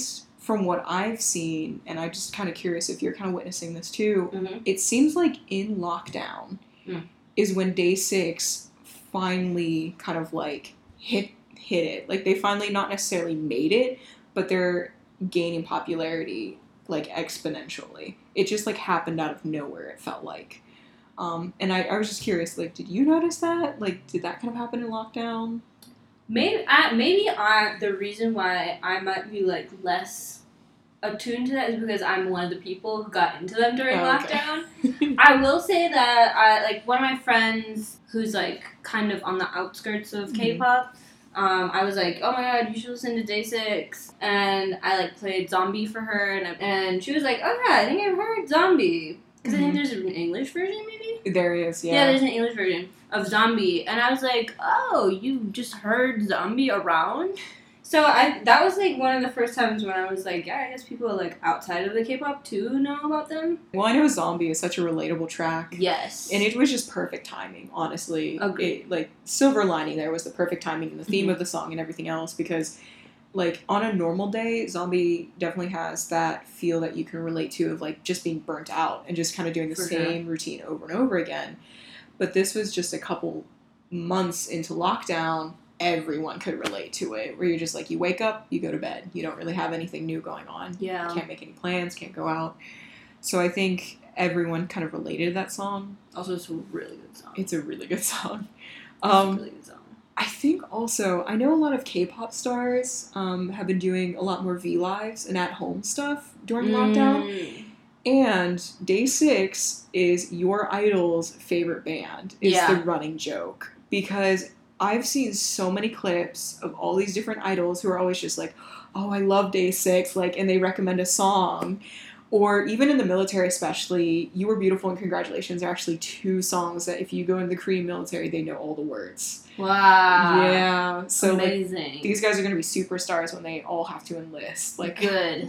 from what I've seen, and I'm just kind of curious if you're kind of witnessing this too, Mm-hmm. it seems like in lockdown Mm. is when Day Six finally kind of like hit hit it. Like they finally not necessarily made it, but they're gaining popularity like exponentially. It just like happened out of nowhere, it felt like. Um, and I, I was just curious, like, did you notice that? Like, did that kind of happen in lockdown? Maybe I maybe I the reason why I might be like less attuned to that is because I'm one of the people who got into them during Oh, okay. lockdown. I will say that I like one of my friends who's like kind of on the outskirts of Mhm. K-pop. Um, I was like, oh my god, you should listen to Day Six, and I like played Zombie for her, and I, and she was like, oh yeah, I think I've heard Zombie because I think Mhm. there's an English version maybe. There is, yeah. Yeah, there's an English version of Zombie, and I was like, oh, you just heard Zombie around? So I that was like one of the first times when I was like, yeah, I guess people like outside of the K-pop too know about them. Well, I know Zombie is such a relatable track. Yes. And it was just perfect timing, honestly. Agreed. It, like, silver lining there was the perfect timing and the theme Mhm. of the song and everything else because, like, on a normal day, Zombie definitely has that feel that you can relate to of, like, just being burnt out and just kind of doing the For same routine over and over again. But this was just a couple months into lockdown. Everyone could relate to it, where you're just like, you wake up, you go to bed. You don't really have anything new going on. Yeah. Can't make any plans, can't go out. So I think everyone kind of related to that song. Also, it's a really good song. It's a really good song. It's Um, a really good song. I think also, I know a lot of K-pop stars um, have been doing a lot more V-Lives and at-home stuff during lockdown. Mm. And Day Six is your idol's favorite band, is Yeah. the running joke. Because I've seen so many clips of all these different idols who are always just like, oh, I love Day Six, like, and they recommend a song. Or even in the military especially, You Were Beautiful and Congratulations are actually two songs that if you go into the Korean military, they know all the words. Wow. Yeah. So like, amazing. these guys are going to be superstars when they all have to enlist. Like, good.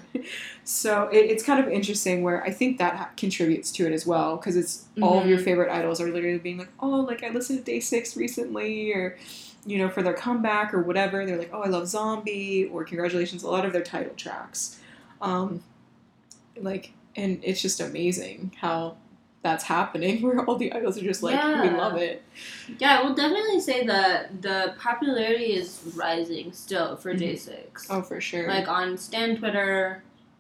so it, it's kind of interesting where I think that ha- contributes to it as well because it's all of your Mhm. favorite idols are literally being like, oh, like I listened to Day Six recently, or you know, for their comeback or whatever. They're like, oh, I love Zombie, or congratulations, a lot of their title tracks. Um, like, and it's just amazing how that's happening where all the idols are just like, we Yeah. love it. Yeah, I will definitely say that the popularity is rising still for Day Six. Oh, for sure. Like on Stan Twitter,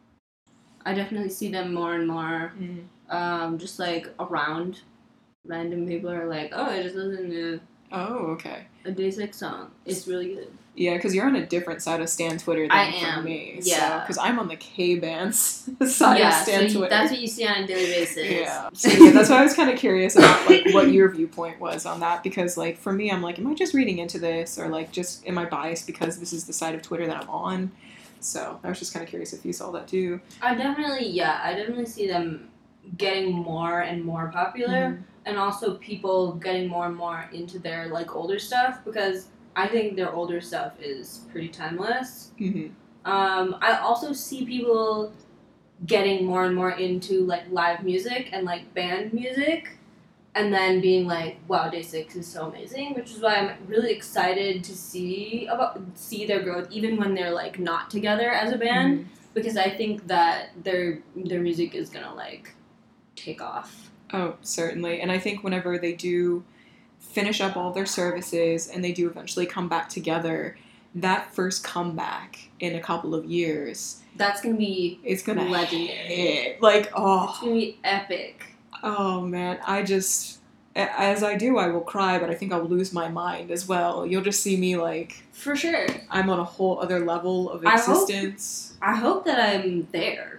I definitely see them more and more. Mm. Um, just like around, random people are like, "Oh, I just listened to Oh, okay. a Day Six song. It's really good." Yeah, because you're on a different side of Stan Twitter than I from am, me. yeah. Because I'm on the K-Bands side yeah, of so Stan you, Twitter. that's what you see on a daily basis. Yeah. So yeah, that's why I was kind of curious about like what your viewpoint was on that because like for me, I'm like, am I just reading into this or like just am I biased because this is the side of Twitter that I'm on? So I was just kind of curious if you saw that too. I definitely, yeah, I definitely see them getting more and more popular, Mhm. and also people getting more and more into their like older stuff because I think their older stuff is pretty timeless. Mhm. Um, I also see people getting more and more into like live music and like band music, and then being like, "Wow, Day Six is so amazing," which is why I'm really excited to see about see their growth, even when they're like not together as a band, Mhm. because I think that their their music is gonna like take off. Oh, certainly. And I think whenever they do finish up all their services and they do eventually come back together, that first comeback in a couple of years That's gonna be is gonna legendary. hit. Like, It's oh, gonna be epic. oh man, I just a- as I do, I will cry, but I think I'll lose my mind as well. You'll just see me like For sure. I'm on a whole other level of I hope- existence. I hope that I'm there.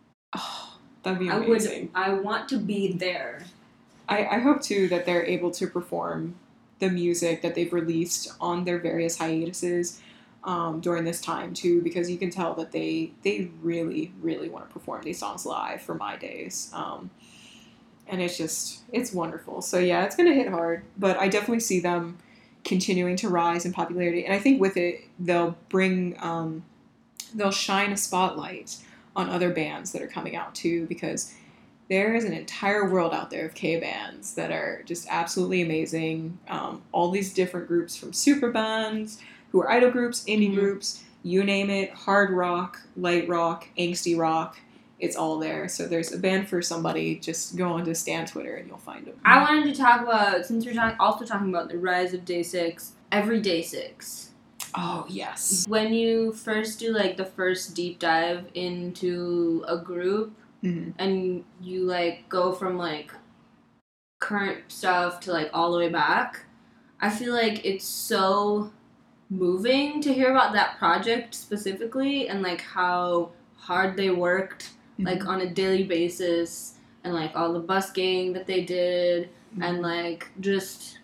Oh, that'd be I would. amazing. I want to be there. I, I hope too that they're able to perform the music that they've released on their various hiatuses um, during this time too, because you can tell that they they really really want to perform these songs live for My Days, um, and it's just it's wonderful. So yeah, it's gonna hit hard, but I definitely see them continuing to rise in popularity, and I think with it they'll bring um, they'll shine a spotlight on other bands that are coming out too, because there is an entire world out there of K-bands that are just absolutely amazing. Um, all these different groups from super bands, who are idol groups, indie Mhm. groups, you name it, hard rock, light rock, angsty rock, it's all there. So there's a band for somebody. Just go onto Stan Twitter and you'll find them. I wanted to talk about, since we're talk- also talking about the rise of Day Six, every Day Six. Oh, yes. When you first do, like, the first deep dive into a group, mm-hmm. and you, like, go from, like, current stuff to, like, all the way back, I feel like it's so moving to hear about that project specifically and, like, how hard they worked, mm-hmm. like, on a daily basis, and, like, all the busking that they did, mm-hmm. and, like, just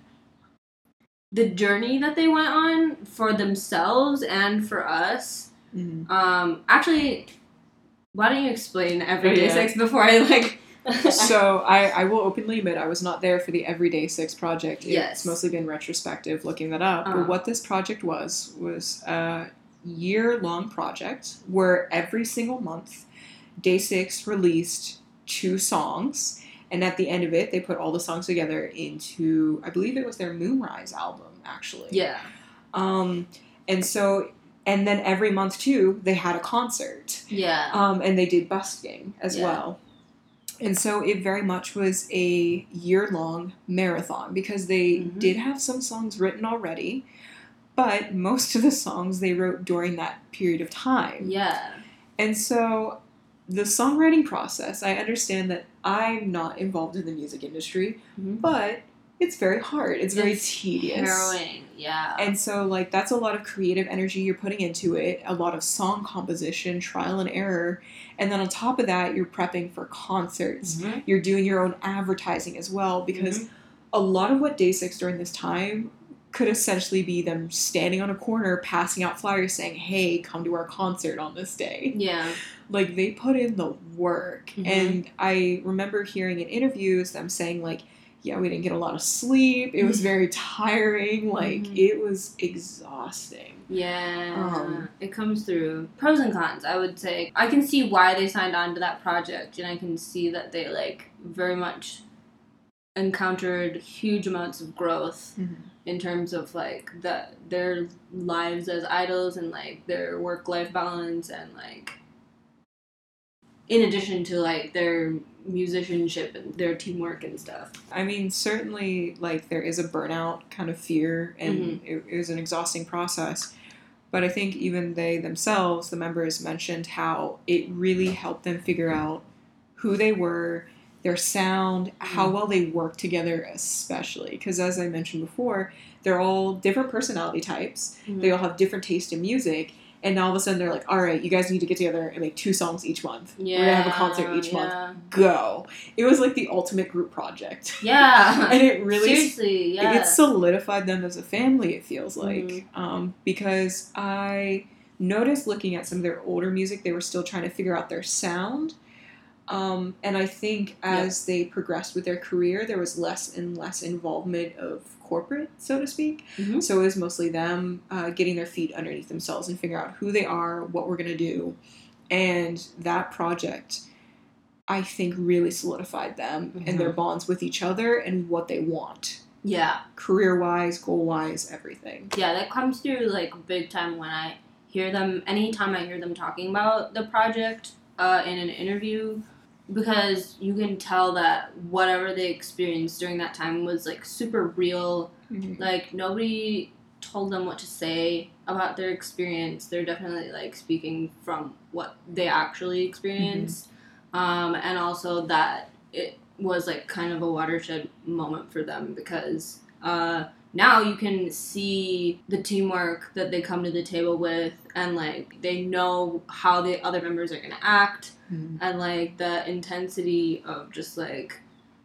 the journey that they went on for themselves and for us. Mm-hmm. Um, actually, why don't you explain Everyday oh, yeah. Six before I, like... So, I, I will openly admit I was not there for the Everyday Six project. Yes. It's mostly been retrospective looking that up. Uh-huh. But what this project was, was a year-long project where every single month, Day Six released two songs. And at the end of it, they put all the songs together into, I believe it was their Moonrise album, actually. Yeah. Um, and so, and then every month, too, they had a concert. Yeah. Um, and they did busking as yeah. well. And so it very much was a year-long marathon because they mm-hmm. did have some songs written already, but most of the songs they wrote during that period of time. Yeah. And so the songwriting process, I understand that I'm not involved in the music industry, mm-hmm. but it's very hard. It's, it's very tedious. Harrowing, yeah. And so, like, that's a lot of creative energy you're putting into it, a lot of song composition, trial and error. And then on top of that, you're prepping for concerts. Mm-hmm. You're doing your own advertising as well, because mm-hmm. a lot of what Day Six during this time could essentially be them standing on a corner, passing out flyers saying, hey, come to our concert on this day. Yeah. Like, they put in the work. Mm-hmm. And I remember hearing in interviews them saying, like, yeah, we didn't get a lot of sleep. It was very tiring. Like, mm-hmm. it was exhausting. Yeah. Um, it comes through. Pros and cons, I would say. I can see why they signed on to that project, and I can see that they, like, very much encountered huge amounts of growth mm-hmm. in terms of, like, the, their lives as idols and, like, their work-life balance and, like, in addition to, like, their musicianship and their teamwork and stuff. I mean, certainly, like, there is a burnout kind of fear, and mm-hmm. it, it was an exhausting process. But I think even they themselves, the members, mentioned how it really helped them figure out who they were, their sound, mm-hmm. how well they work together especially. Because as I mentioned before, they're all different personality types. Mm-hmm. They all have different taste in music. And now all of a sudden they're like, all right, you guys need to get together and make two songs each month. Yeah, We're going to have a concert each yeah. month. Go. It was like the ultimate group project. Yeah. And it really... Seriously, yeah. It solidified them as a family, it feels like. Mm-hmm. Um, because I noticed looking at some of their older music, they were still trying to figure out their sound. Um, and I think as yep. they progressed with their career, there was less and less involvement of corporate, so to speak. Mm-hmm. So it was mostly them uh, getting their feet underneath themselves and figure out who they are, what we're going to do. And that project, I think, really solidified them mm-hmm. and their bonds with each other and what they want. Yeah. Career-wise, goal-wise, everything. Yeah, that comes through, like, big time when I hear them, anytime I hear them talking about the project uh, in an interview, because you can tell that whatever they experienced during that time was, like, super real. Mm-hmm. Like, nobody told them what to say about their experience. They're definitely, like, speaking from what they actually experienced. Mm-hmm. Um, and also that it was, like, kind of a watershed moment for them because uh, now you can see the teamwork that they come to the table with and, like, they know how the other members are going to act. Mm-hmm. And, like, the intensity of just, like,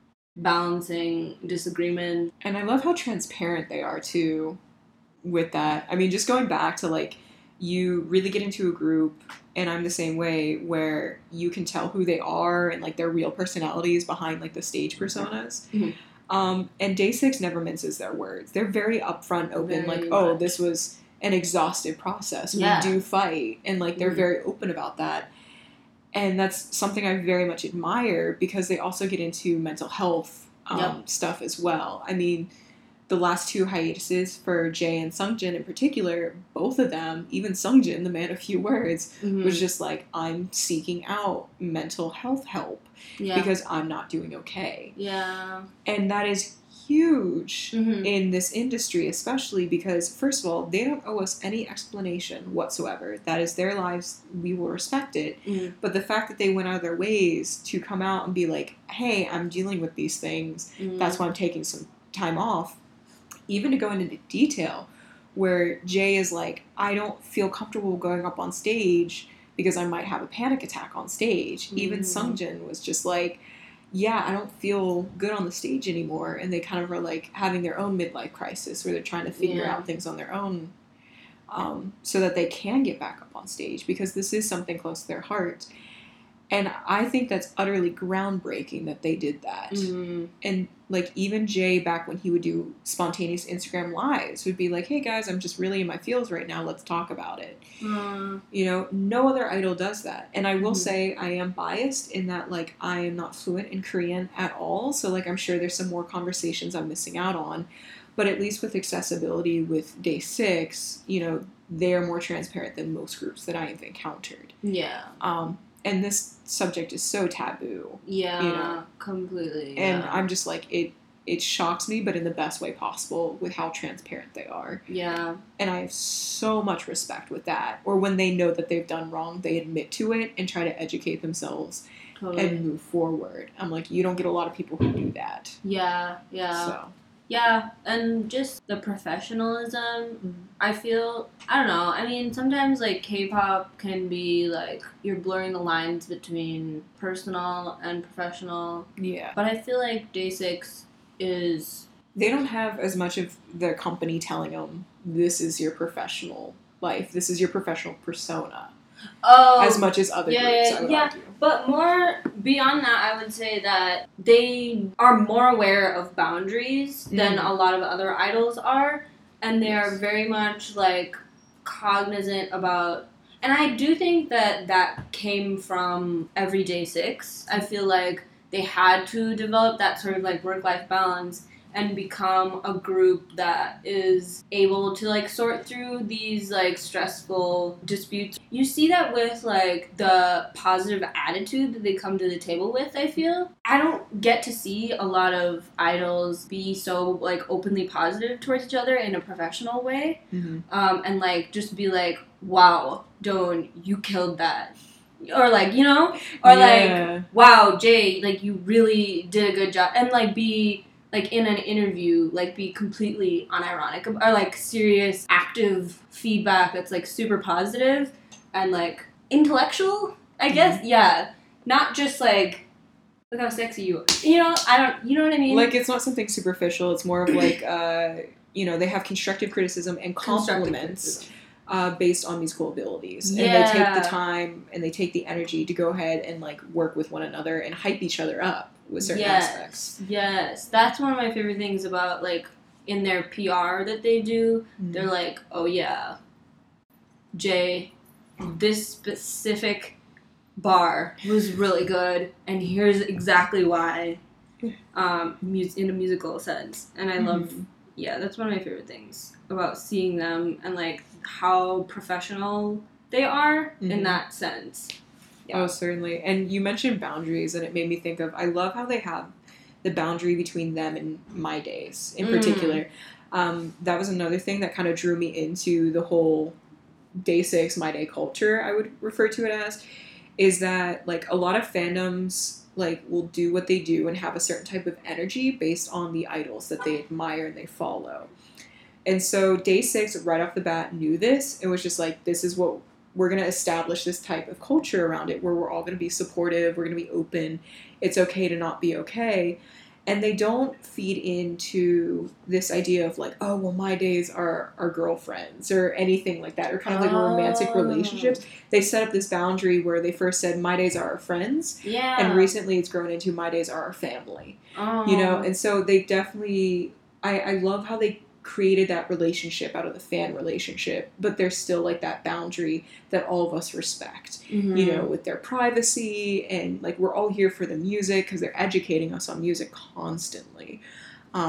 balancing disagreement. And I love how transparent they are, too, with that. I mean, just going back to, like, you really get into a group, and I'm the same way, where you can tell who they are and, like, their real personalities behind, like, the stage personas. Mm-hmm. Um, and Day Six never minces their words. They're very upfront, open, very like, oh, much. This was an exhaustive process. Yeah. We do fight. And, like, they're mm-hmm. very open about that. And that's something I very much admire because they also get into mental health um, yep. stuff as well. I mean, the last two hiatuses for Jae and Sungjin in particular, both of them, even Sungjin, the man of few words, Mm-hmm. was just like, I'm seeking out mental health help Yeah. because I'm not doing okay. Yeah. And that is huge Mm-hmm. in this industry, especially because, first of all, they don't owe us any explanation whatsoever. That is their lives. We will respect it. Mm. But the fact that they went out of their ways to come out and be like, hey, I'm dealing with these things. Mm. That's why I'm taking some time off. Even to go into detail where Jae is like, I don't feel comfortable going up on stage because I might have a panic attack on stage. Mm. Even Sungjin was just like, yeah, I don't feel good on the stage anymore. And they kind of are like having their own midlife crisis where they're trying to figure Yeah. out things on their own um, so that they can get back up on stage because this is something close to their heart. And I think that's utterly groundbreaking that they did that. Mm. And, like, even Jay, back when he would do spontaneous Instagram lives, would be like, hey, guys, I'm just really in my feels right now. Let's talk about it. Mm. You know, no other idol does that. And I will Mm. say I am biased in that, like, I am not fluent in Korean at all. So, like, I'm sure there's some more conversations I'm missing out on. But at least with accessibility with Day six, you know, they're more transparent than most groups that I have encountered. Yeah. Um, and this subject is so taboo. Yeah. You know? Completely. And yeah. I'm just like, it it shocks me, but in the best way possible with how transparent they are. Yeah. And I have so much respect with that. Or when they know that they've done wrong, they admit to it and try to educate themselves Totally. and move forward. I'm like, you don't get a lot of people who do that. Yeah. Yeah. So. Yeah, and just the professionalism, Mm-hmm. I feel, I don't know, I mean, sometimes, like, K-pop can be, like, you're blurring the lines between personal and professional, Yeah. but I feel like Day six is... They don't have as much of the company telling them, this is your professional life, this is your professional persona, Oh, as much as other yeah, groups, yeah, I would yeah. argue. But more beyond that, I would say that they are more aware of boundaries than Mhm. a lot of other idols are, and they are Yes. very much like cognizant about. And I do think that that came from Everyday Six. I feel like they had to develop that sort of like work-life balance and become a group that is able to like sort through these like stressful disputes. You see that with like the positive attitude that they come to the table with, I feel. I don't get to see a lot of idols be so like openly positive towards each other in a professional way. Mm-hmm. Um, and like just be like, wow, Dawn, you killed that. Or like, you know? Or Yeah. like, wow, Jay, like you really did a good job. And like be like in an interview, like be completely unironic or like serious, active feedback that's like super positive and like intellectual, I guess. Mm-hmm. Yeah. Not just like, look how sexy you are. You know, I don't, you know what I mean? Like, it's not something superficial, it's more of like, uh, you know, they have constructive criticism and Constructive compliments criticism. uh, based on these cool abilities. And Yeah. they take the time and they take the energy to go ahead and like work with one another and hype each other up with certain yes. aspects. Yes. That's one of my favorite things about like in their P R that they do. Mm-hmm. They're like, oh yeah, Jay, this specific bar was really good, and here's exactly why, um, mus- in a musical sense. And I love, Mhm. yeah, that's one of my favorite things about seeing them and like how professional they are Mhm. in that sense. Yeah. Oh, certainly. And you mentioned boundaries, and it made me think of, I love how they have the boundary between them and My Days in Mm. particular. Um, that was another thing that kind of drew me into the whole Day six, My Day culture, I would refer to it as, is that, like, a lot of fandoms, like, will do what they do and have a certain type of energy based on the idols that they admire and they follow. And so Day six, right off the bat, knew this. It was just like, this is what we're going to establish, this type of culture around it where we're all going to be supportive, we're going to be open, it's okay to not be okay. And they don't feed into this idea of like, oh, well, My Days are our girlfriends or anything like that, or kind of like romantic Oh. relationships. They set up this boundary where they first said My Days are our friends, Yeah. and recently it's grown into My Days are our family. oh. You know, and so they definitely, I, I love how they created that relationship out of the fan relationship, but there's still like that boundary that all of us respect, Mhm. you know, with their privacy, and like we're all here for the music because they're educating us on music constantly. Um,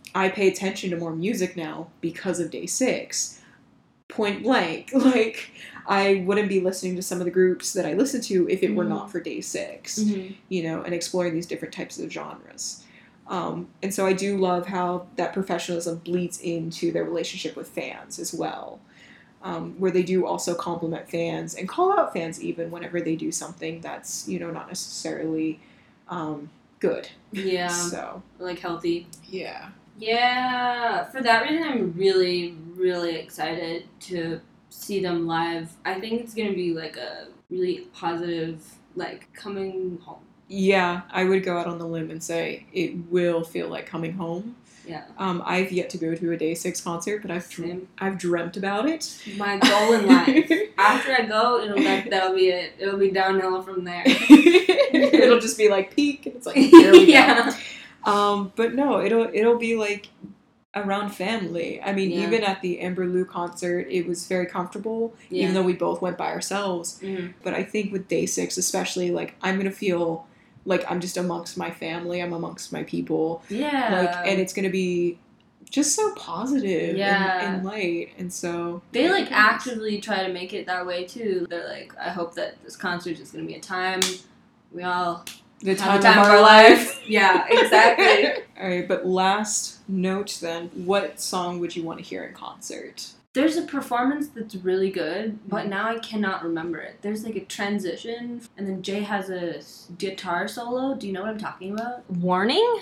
I pay attention to more music now because of Day Six. Point blank. Like, I wouldn't be listening to some of the groups that I listen to if it mm-hmm. were not for Day Six, mm-hmm. you know, and exploring these different types of genres. Um, and so I do love how that professionalism bleeds into their relationship with fans as well, um, where they do also compliment fans and call out fans even whenever they do something that's, you know, not necessarily um, good. Yeah. So. Like healthy. Yeah. Yeah. For that reason, I'm really, really excited to see them live. I think it's going to be like a really positive, like, coming home. Yeah, I would go out on the limb and say it will feel like coming home. Yeah. Um, I've yet to go to a Day Six concert, but I've dr- I've dreamt about it. My goal in life. After I go, it'll like that'll be it. It'll be downhill from there. It'll just be like peak, and it's like here we yeah. go. Um, but no, it'll it'll be like around family. I mean, yeah. even at the Amber Lou concert, it was very comfortable, yeah. even though we both went by ourselves. Mm-hmm. But I think with Day Six, especially, like I'm gonna feel. Like, I'm just amongst my family. I'm amongst my people. Yeah. Like, and it's going to be just so positive yeah. and, and light. And so... They, like, actively try to make it that way, too. They're like, I hope that this concert is going to be a time we all the have time, the time of of our, our life. life. Yeah, exactly. All right, but last note, then. What song would you want to hear in concert? There's a performance that's really good, but now I cannot remember it. There's like a transition, and then Jay has a guitar solo. Do you know what I'm talking about? Warning?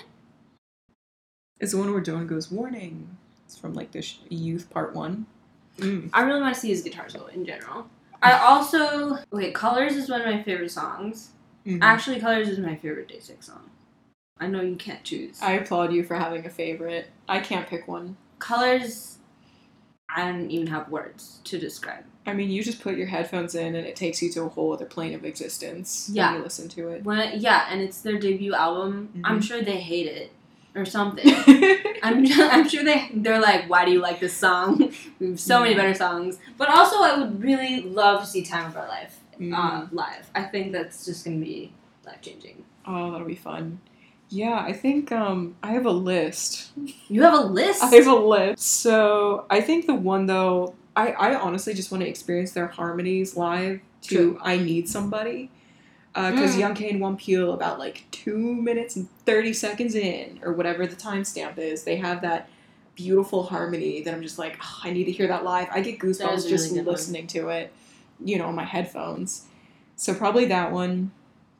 It's the one where Dylan goes, warning. It's from like this Youth Part one. Mm. I really want to see his guitar solo in general. I also... Okay, Colors is one of my favorite songs. Mm-hmm. Actually, Colors is my favorite Day Six song. I know you can't choose. I applaud you for having a favorite. I can't pick one. Colors... I don't even have words to describe. I mean, you just put your headphones in and it takes you to a whole other plane of existence yeah. when you listen to it. When it, yeah, and it's their debut album. Mm-hmm. I'm sure they hate it or something. I'm I'm sure they they're like, why do you like this song? We have so mm-hmm. many better songs. But also, I would really love to see Time of Our Life mm-hmm. uh, live. I think that's just gonna be life changing. Oh, that'll be fun. Yeah, I think um, I have a list. You have a list? I have a list. So I think the one, though, I, I honestly just want to experience their harmonies live to True. I Need Somebody. Because uh, mm. Young K and One Peel, about like two minutes and thirty seconds in, or whatever the timestamp is, they have that beautiful harmony that I'm just like, oh, I need to hear that live. I get goosebumps really just listening one. to it, you know, on my headphones. So probably that one.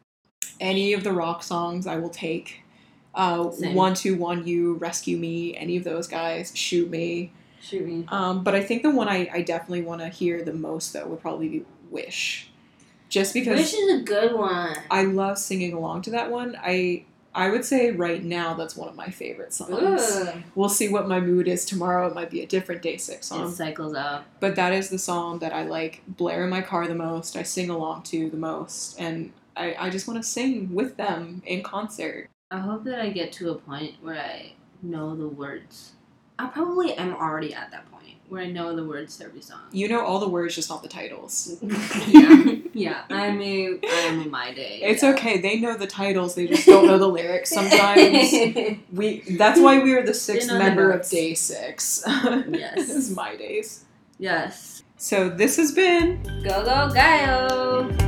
Any of the rock songs I will take. Uh, one two one you, Rescue Me, any of those guys, Shoot Me. Shoot Me. Um, but I think the one I, I definitely want to hear the most, though, would probably be Wish. Just because... Wish is a good one. I love singing along to that one. I I would say right now that's one of my favorite songs. Ugh. We'll see what my mood is tomorrow. It might be a different Day Six song. It cycles out. But that is the song that I, like, blare in my car the most, I sing along to the most, and... I, I just want to sing with them in concert. I hope that I get to a point where I know the words. I probably am already at that point where I know the words to every song. You know all the words, just not the titles. yeah, yeah. I'm a I'm a my day. It's yeah. okay. They know the titles. They just don't know the lyrics. Sometimes we. That's why we are the sixth member of Day Six. Yes, this is my days. Yes. So this has been Go Go Gaio.